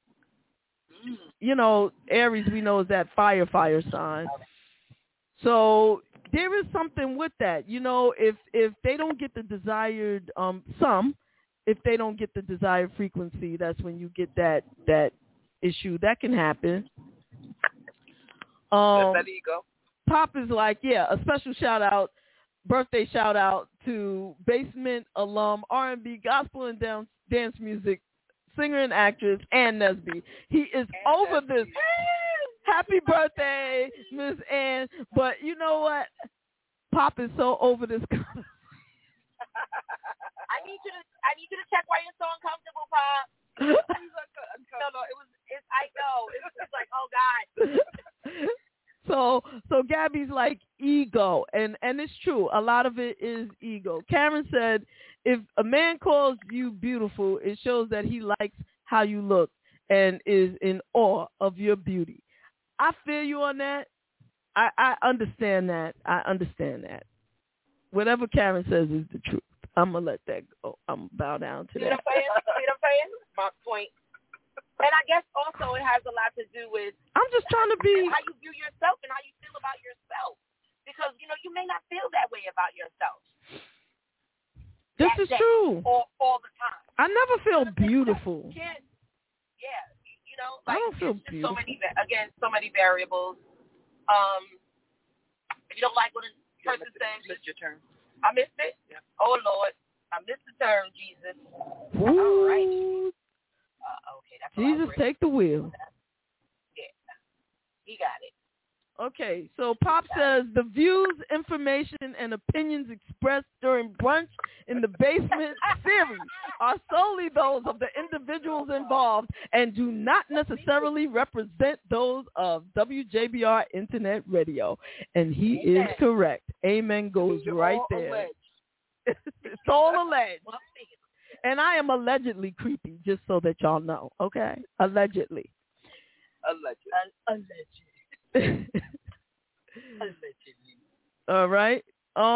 Aries we know is that fire sign. So there is something with that. If they don't get the desired, if they don't get the desired frequency, that's when you get that issue. That can happen. That's that ego. Pop is like, a special shout out birthday shout out to Basement alum, R&B, gospel, and dance music singer and actress Ann Nesby. He is over this. Happy birthday, Miss Ann. But you know what? Pop is so over this. I need you to check why you're so uncomfortable, Pop. No, it's like, oh God. So Gabby's like ego, and it's true. A lot of it is ego. Karen said, if a man calls you beautiful, it shows that he likes how you look and is in awe of your beauty. I feel you on that. I understand that. Whatever Karen says is the truth. I'm going to let that go. I'm going to bow down to that. See what I'm saying? My point. And I guess also it has a lot to do with I'm just trying to be how you view yourself and how you feel about yourself. Because, you may not feel that way about yourself. This is true. All the time. I never feel beautiful. Yeah. I don't feel beautiful. So many variables. If you don't like what a person says, missed your turn. I missed it? Yeah. Oh, Lord. I missed the turn, Jesus. Ooh. All right. Okay. That's Jesus, take the wheel. Yeah. He got it. Okay, so Pop says the views, information, and opinions expressed during Brunch in the Basement series are solely those of the individuals involved and do not necessarily represent those of WJBR Internet Radio. And he is correct. Amen goes right there. It's all alleged. And I am allegedly creepy, just so that y'all know, okay? Allegedly. All right.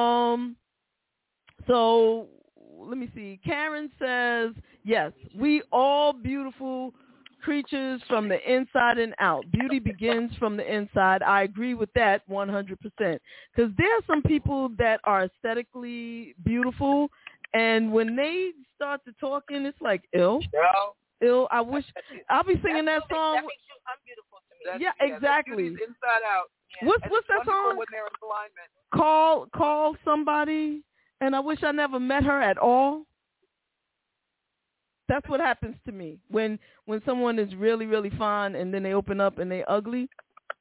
So let me see. Karen says, yes, we all beautiful creatures from the inside and out. Beauty begins from the inside. I agree with that 100%. Because there are some people that are aesthetically beautiful, and when they start to talking, it's like ill. I wish I'll be singing that song. That makes you unbeautiful to me. Yeah, exactly. Inside out. Yeah. What's that song? When they're in alignment. Call somebody, and I wish I never met her at all. That's what happens to me when someone is really, really fine and then they open up and they ugly.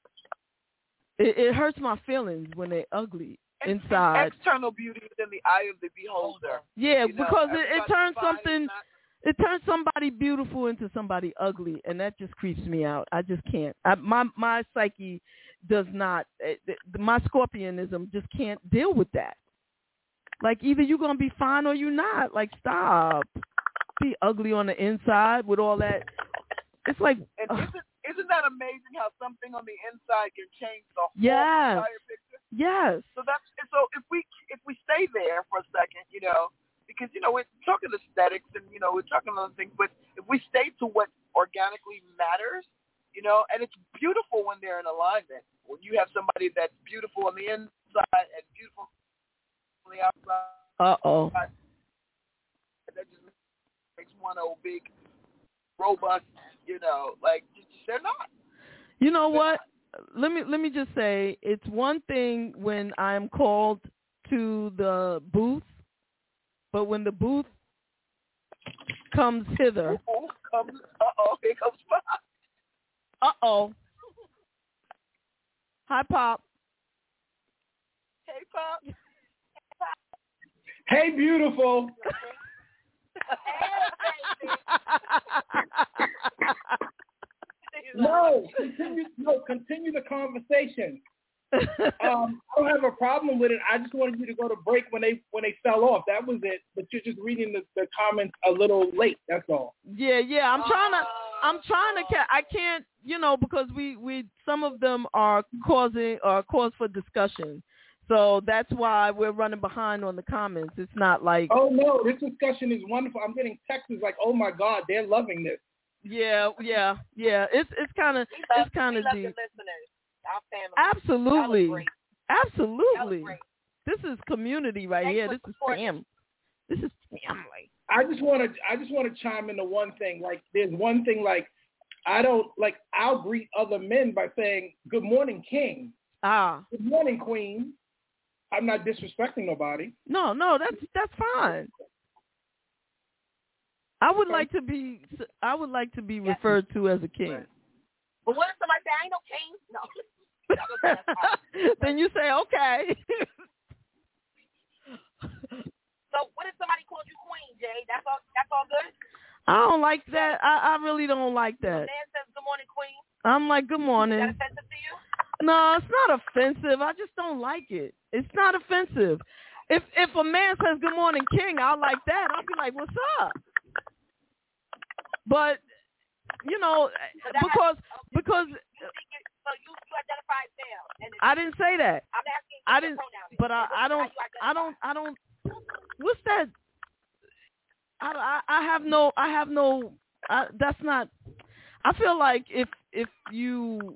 It hurts my feelings when they ugly inside. External beauty is in the eye of the beholder. Yeah, because it turns something. It turns somebody beautiful into somebody ugly, and that just creeps me out. I just can't. My psyche does not. My Scorpionism just can't deal with that. Like, either you're going to be fine or you're not. Like, stop. Be ugly on the inside with all that. It's like... And isn't that amazing how something on the inside can change the whole entire picture? Yes. So if we stay there for a second, because, we're talking aesthetics and, we're talking other things, but if we stay to what organically matters, and it's beautiful when they're in alignment. When you have somebody that's beautiful on the inside and beautiful on the outside. Uh-oh. That just makes one old big, robust, like, they're not. You know what? Let me just say, it's one thing when I'm called to the booth, but when the booth comes hither. Here comes Pop. Uh-oh. Hi, Pop. Hey, Pop. Hey, beautiful. Continue the conversation. I don't have a problem with it. I just wanted you to go to break when they fell off. That was it. But you're just reading the comments a little late. That's all. Yeah. I'm trying to. I can't. Because we some of them are cause for discussion. So that's why we're running behind on the comments. It's not like... Oh, no, this discussion is wonderful. I'm getting texts like, oh, my God, they're loving this. Yeah. It's kind of deep. Your listeners, our family. Absolutely. This is community right here. This is family. I just want to chime into one thing. Like, there's one thing, like, I'll greet other men by saying, good morning, King. Good morning, Queen. I'm not disrespecting nobody. No, that's fine. I would like to be referred to as a king. But what if somebody say I ain't no king? No. Then you say okay. So what if somebody calls you queen, Jay? That's all good? I don't like that. I really don't like that. The man says good morning, queen. I'm like, good morning. Is that offensive to you? No, it's not offensive. I just don't like it. It's not offensive. If a man says good morning, king, I'll like that. I'll be like, what's up? But because so you identify as male. I didn't say that. I'm asking. I didn't. But I don't. What's that? I have no. That's not. I feel like if you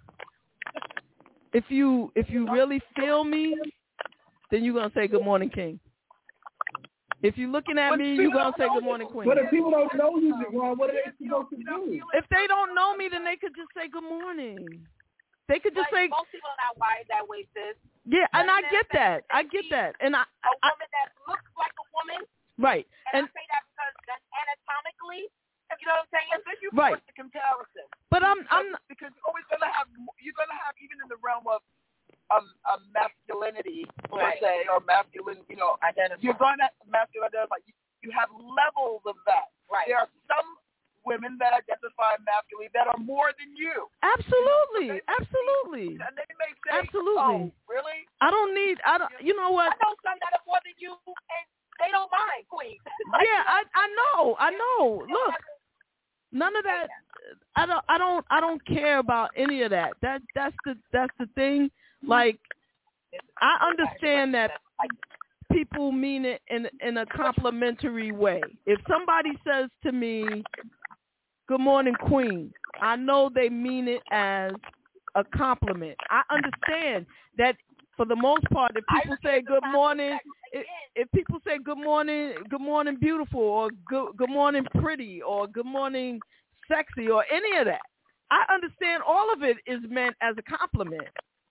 really feel me, then you're gonna say good morning, king. If you're looking at me, you're going to say good morning, queen. But if people don't know you, Javon, what are they supposed to do? If they don't know me, then they could just say good morning. They could just say... Most people are not wired that way, sis. Yeah, and I get that. I get that. And a woman that looks like a woman. Right. And I say that because that's anatomically, you know what I'm saying? But you right. force the comparison. But I'm because you're always going to have, even in the realm of masculinity, per se, or masculine, identify. You're going to masculine identify. You have levels of that. Right. There are some women that identify masculine that are more than you. Absolutely. And they may say, absolutely. Oh, really? You know what? I know some that are more than you, and they don't mind, queen. Yeah, I know. Look, none of that. I don't care about any of that. That's the thing. Like, I understand that people mean it in a complimentary way. If somebody says to me, good morning, queen, I know they mean it as a compliment. I understand that for the most part, if people say good morning, if people say good morning, beautiful, or good morning, pretty, or good morning, sexy, or any of that, I understand all of it is meant as a compliment.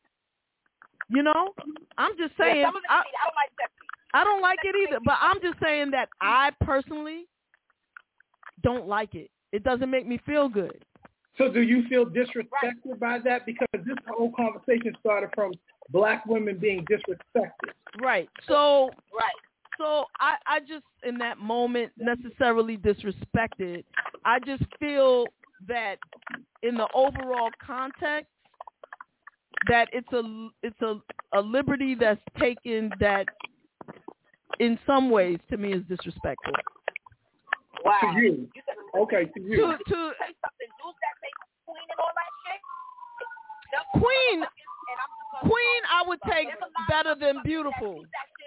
I'm just saying, I don't like it either, but I'm just saying that I personally don't like it. It doesn't make me feel good. So do you feel disrespected by that? Because this whole conversation started from black women being disrespected. Right. So I just, in that moment, necessarily disrespected. I just feel that in the overall context, that it's a liberty that's taken that in some ways to me is disrespectful. Wow. To you. Okay, to you. To Queen, I would take better than beautiful.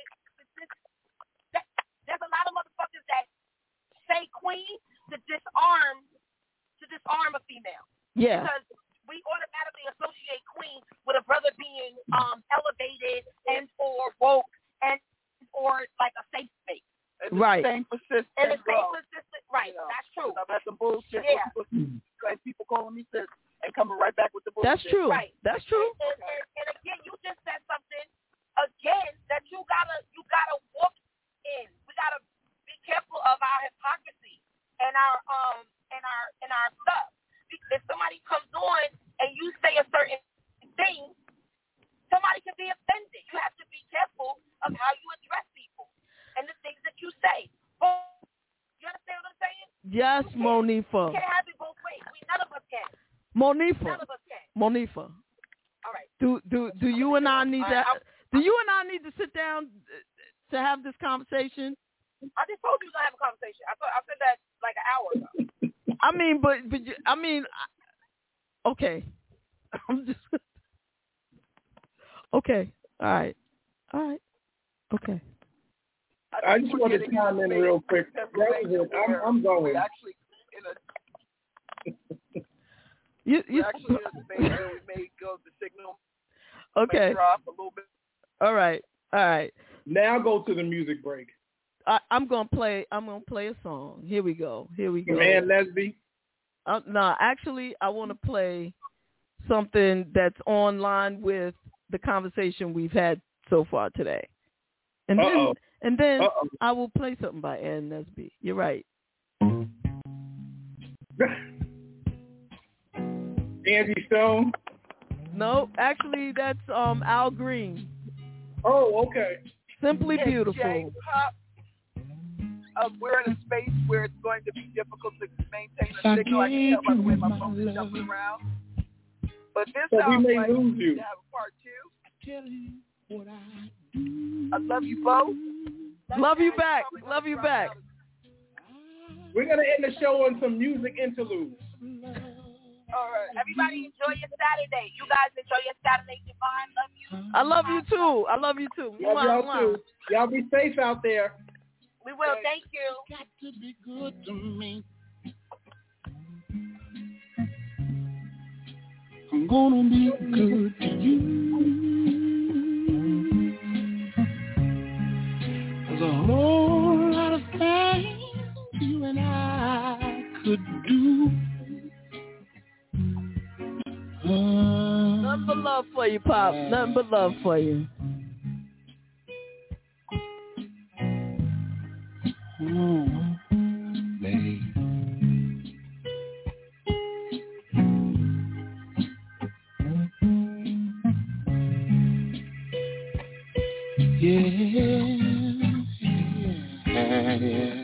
There's a lot of motherfuckers that say queen to disarm a female. Yeah. Because we automatically associate queen with a brother being elevated and or woke and or like a safe space. And right. Same persistent. Right. That's true. I've had some bullshit. Yeah. People calling me sis and coming right back with the bullshit. That's true. Right. That's true. And again, you just said something again that you gotta walk in. We gotta be careful of our hypocrisy and our stuff. If somebody comes on and you say a certain thing, somebody can be offended. You have to be careful of how you address people and the things that you say. You understand what I'm saying? Yes, Monifa. You can't have it both ways. None of us can. Monifa. None of us can. Monifa. All right. Do you and I need to sit down to have this conversation? I just told you to have a conversation. I said that like an hour ago. Okay. I'm just okay. All right. Okay. I just want to chime in real quick. That was it. I'm going. Actually, in a you actually in a space where we may go the signal. Okay. May drop a little bit. All right. Now go to the music break. I'm gonna play a song. Here we go. Man, Lesby. No, actually, I want to play something that's online with the conversation we've had so far today. And then I will play something by Ann Nesby. You're right. Angie Stone? No, actually that's Al Green. Oh, okay. Simply Beautiful. J-pop, we're in a space where it's going to be difficult to maintain a signal. I can tell by the way my phone is jumping around. But this sounds like we need to have a part 2. I love you both. Love you back. Love you back. We're going to end the show on some music interludes. All right. Everybody enjoy your Saturday. You guys enjoy your Saturday, Javon. Love you. I love you too. I love you too. Love y'all too. Y'all be safe out there. We will. Thank you. Got to be good to me. I'm gonna be good to you. There's a whole lot of things you and I could do. Nothing but love for you, Pop. Nothing but love for you. Babe. Yeah.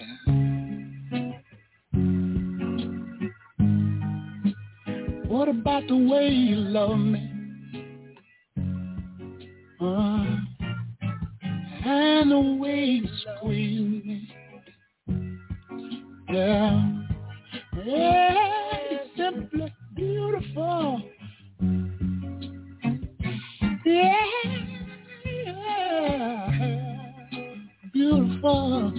What about the way you love me? And the way you squeeze me. Yeah, it's simply beautiful. Yeah, beautiful.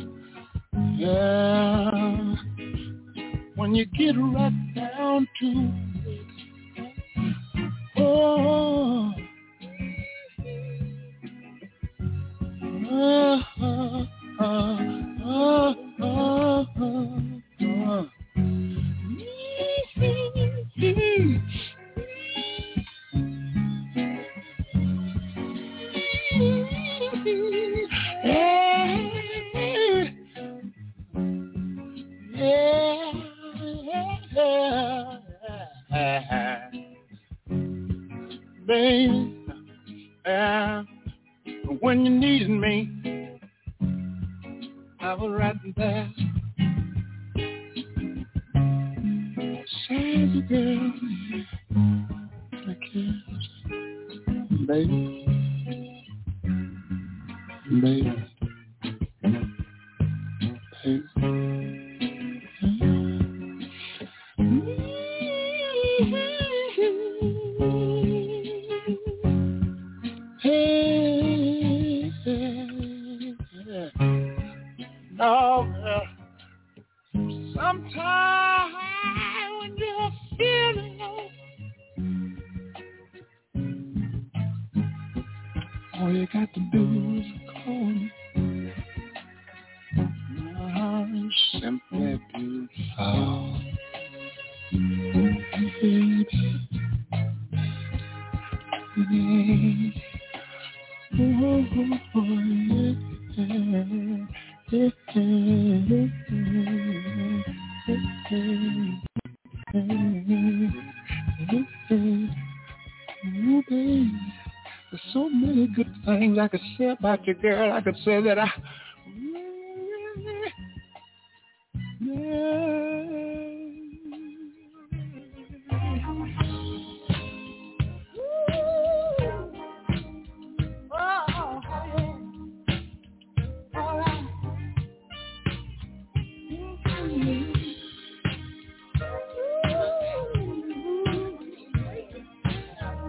Yeah, when you get right down to it. Oh, baby, when you needed me, I was right there. Says a girl, I kiss, baby, baby, sometimes when you're feeling low, all you got to do is call me. I'm simply beautiful, baby. There's so many good things I could say about you, girl. I could say that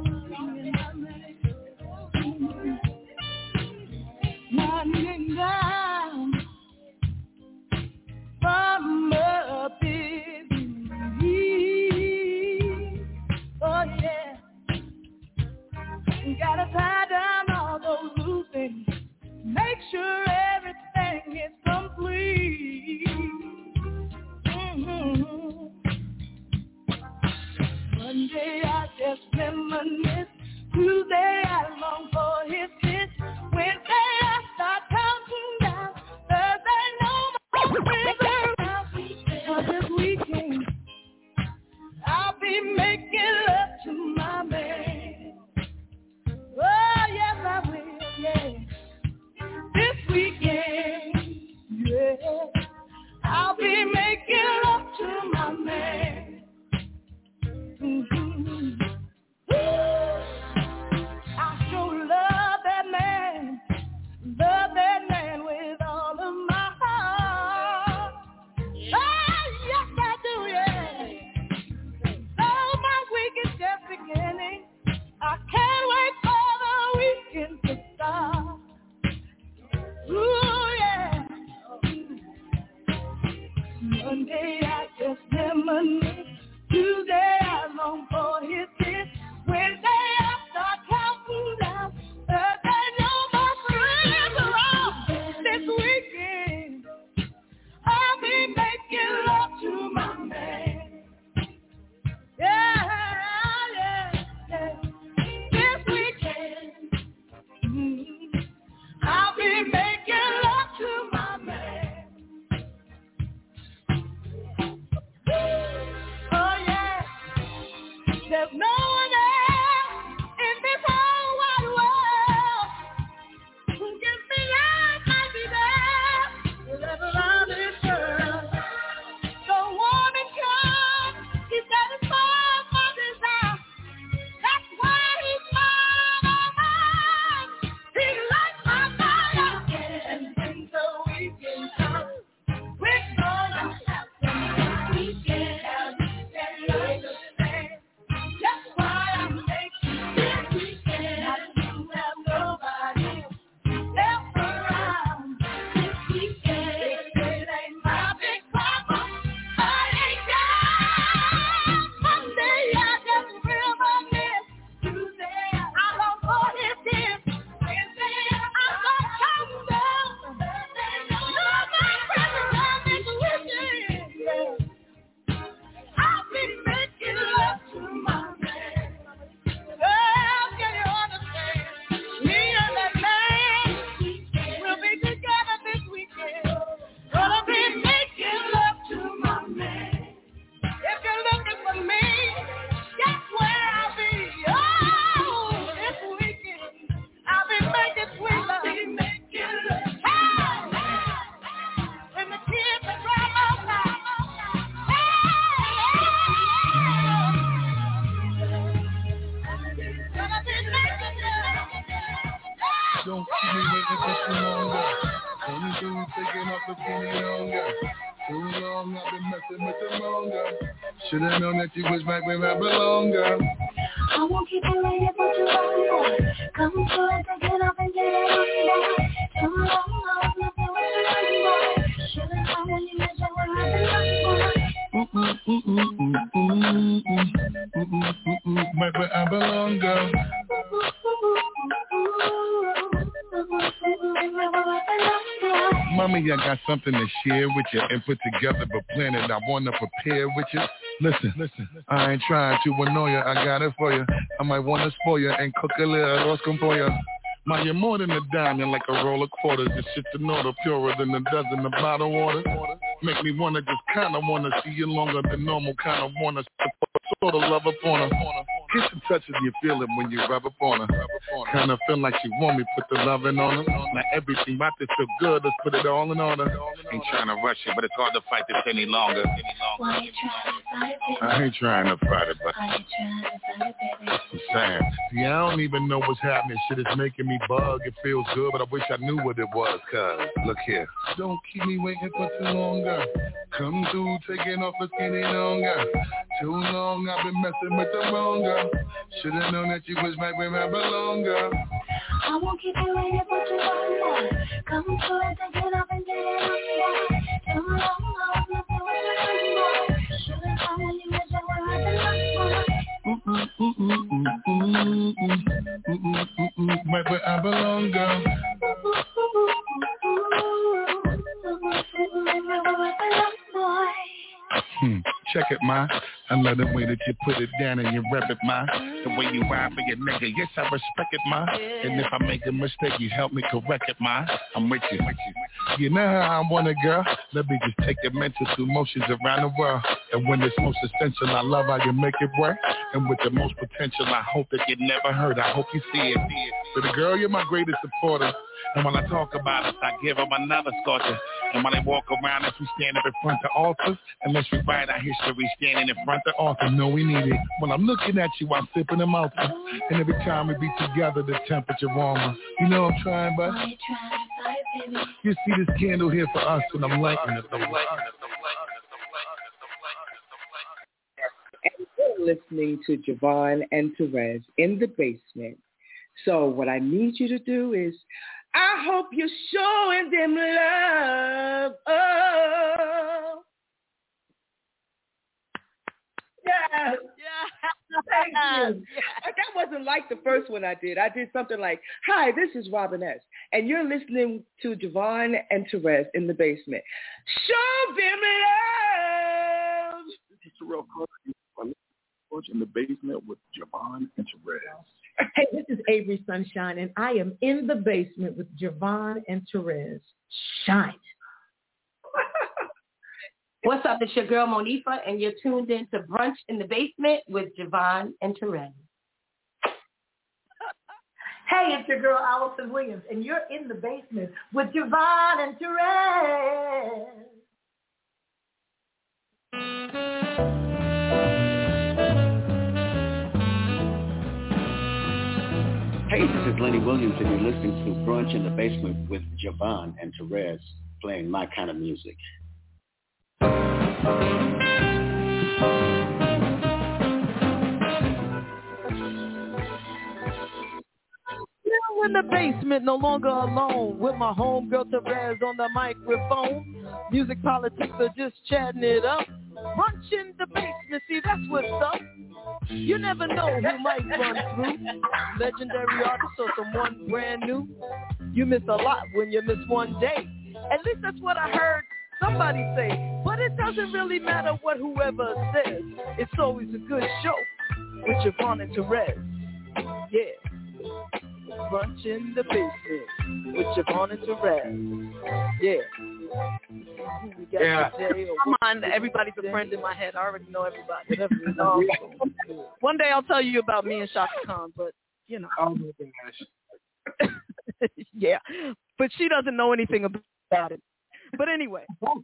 I Tuesday I long for his kiss. Wednesday I start counting down. Thursday know my friends are off. This weekend I'll be making love to my man. Yeah, yeah, yeah. This weekend I'll be making love to my man. Oh yeah, there's no one else in this whole wide world who gives me life like he does. Wherever I this girl, so warm and kind, he satisfies my desire. That's why he's mine. He lights my fire, and when the weekend comes, we're gonna have some weekend. And understand just why I'm making this weekend. I don't have nobody else around this weekend. It ain't my big problem. I ain't got Monday, I just reminisce. Tuesday, I long for his kiss. Wednesday, I'm gonna come down. No, my presence on this weekend. I've been making love to my man. Well, can you understand? Me and that man will be together this weekend. Gonna be making love to my man. If you're looking for me, guess where I'll be? Oh, this weekend I'll be making sweet love. Hey, when the kids are driving outside. Don't keep me waiting for too longer. Coming through, taking off the penny longer. Too long, I've been messing with the longer. Should've known that you was right where I belong, girl. I won't keep you waiting for too long. Come through and take it off and get it on back. Too long, I was nothing with you, boy. Should've known that you was right Right where I belong, girl. Mommy, I got something to share with you and put together but plan it. I wanna prepare with you. Listen, I ain't trying to annoy you, I got it for you. I might wanna spoil you and cook a little arroz con pollo. Ma, you're more than a diamond, like a roll of quarters. This shit's an order purer than a dozen of bottled water. Make me wanna just kinda wanna see you longer than normal, kinda wanna sort of love upon her. Kiss and touches, you feel it when you rub upon her. Kinda feel like she want me, put the loving on her. Now everything about this feel good, let's put it all in order. Ain't trying to rush it, but it's hard to fight this any longer. Why you trying to fight it? I ain't trying to fight it, but Why you trying to fight it, baby? I'm saying, see, I don't even know what's happening. Shit is making me bug. It feels good, but I wish I knew what it was. Cause look here, don't keep me waiting for too long, girl. Come through, taking off the skinny longer. Too long, I've been messing with the wrong girl. Should've known that you was right where I belong, girl. I won't keep you waiting for too long. Come through and take it off and get it on back. Too long, I was nothing with you, boy. Should've known that you was right where I belong, boy. Right where I belong, girl. Check it, ma. I love the way that you put it down and you rep it, ma. The way you ride for your nigga, yes, I respect it, ma. And if I make a mistake, you help me correct it, ma. I'm with you. You know how I want it, girl. Let me just take your mental through motions around the world. And when it's most essential, I love how you make it work. And with the most potential, I hope that you never hurt. I hope you see it. So the girl, you're my greatest supporter. And when I talk about it, I give them another sculpture. And when they walk around us, we stand up in front of altars. Unless we write our history standing in front of authors. No, we need it. When I'm looking at you, I'm sipping a mouthful. And every time we be together, the temperature warmer. You know I'm trying, but you see this candle here for us, and I'm lighting it. And you're listening to Javon and Therese in the basement. So what I need you to do is, I hope you're showing them love. Oh. Yes. Thank you. That wasn't like the first one I did. I did something like, hi, this is Robin S. And you're listening to Javon and Therese in the basement. Show them love. This is Terrell Carter. In the basement with Javon and Therese. Hey, this is Avery Sunshine, and I am in the basement with Javon and Therese. Shine. What's up? It's your girl Monifa, and you're tuned in to Brunch in the Basement with Javon and Therese. Hey, it's your girl Allison Williams, and you're in the basement with Javon and Therese. Hey, this is Lenny Williams, and you're listening to Brunch in the Basement with Javon and Therese, playing my kind of music. Still in the basement, no longer alone, with my homegirl Therese on the microphone. Music politics are just chatting it up. Brunch in the basement, see that's what's up. You never know who might run through. Legendary artist or someone brand new. You miss a lot when you miss one day. At least that's what I heard somebody say. But it doesn't really matter what whoever says. It's always a good show with Javon and Therese. Yeah. Brunch in the basement with Javon and Therese. Yeah. Come on, everybody's a friend in my head. I already know everybody. One day I'll tell you about me and Shaka Khan, but you know. Oh my gosh. Yeah, but she doesn't know anything about it. But anyway.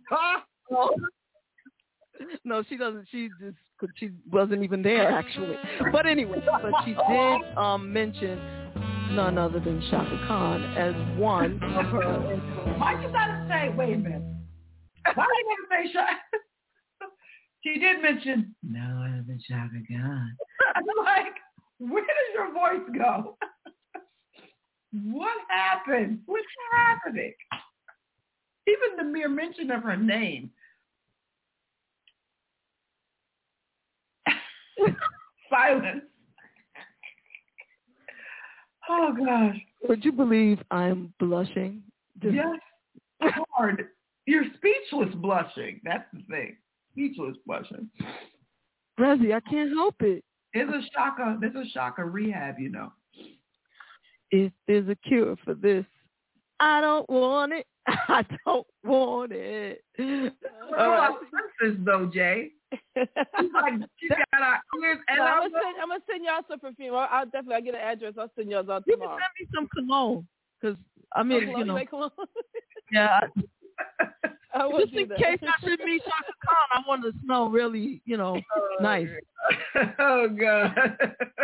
No, she doesn't. She wasn't even there actually. But anyway, but she did mention none other than Shaka Khan as one of her. Why you gotta say? Wait a minute. Why do you gotta say Shaka? She did mention no other than Shaka Khan. I'm like, where does your voice go? What happened? What's happening? Even the mere mention of her name. Silence. Oh, gosh. Would you believe I'm blushing? Yes. Hard. You're speechless blushing. That's the thing. Speechless blushing. Rezzy, I can't help it. There's a Shaka rehab, you know. If there's a cure for this, I don't want it. I don't want it. Senses, though, Jay. She got our ears and I'm gonna send y'all some perfume. I'll get an address. I'll send y'all out tomorrow. You can send me some cologne, because I mean, cologne, you know. cologne? Yeah. Just in case I should meet Shaka Khan, I want to smell really, you know, nice. Oh God.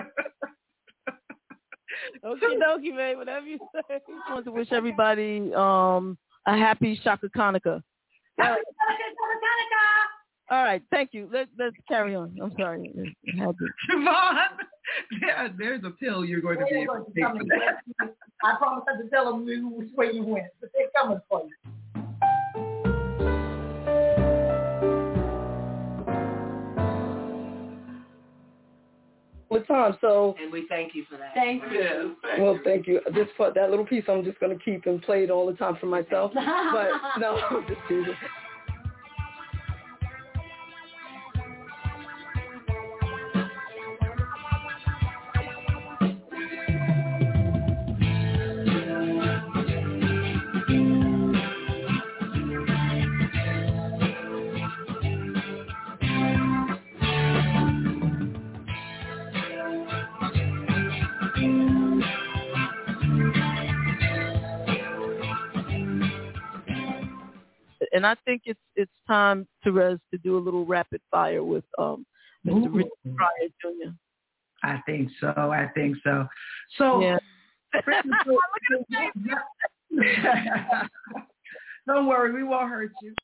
Okie dokie, man. Whatever you say. I just want to wish everybody a happy Shaka Hanukkah. All right, thank you. Let's carry on. I'm sorry. Javon, there's a pill you're going to be able to take for that. I promise not to tell them which way you went, but they're coming for you. With time, so and we thank you for that. Thank you. Well, thank you. This part, that little piece, I'm just going to keep and play it all the time for myself. But no, just teasing. And I think it's time, Therese, to do a little rapid fire with Mr. Richard Pryor Jr. I think so. So, yeah. Don't worry, we won't hurt you.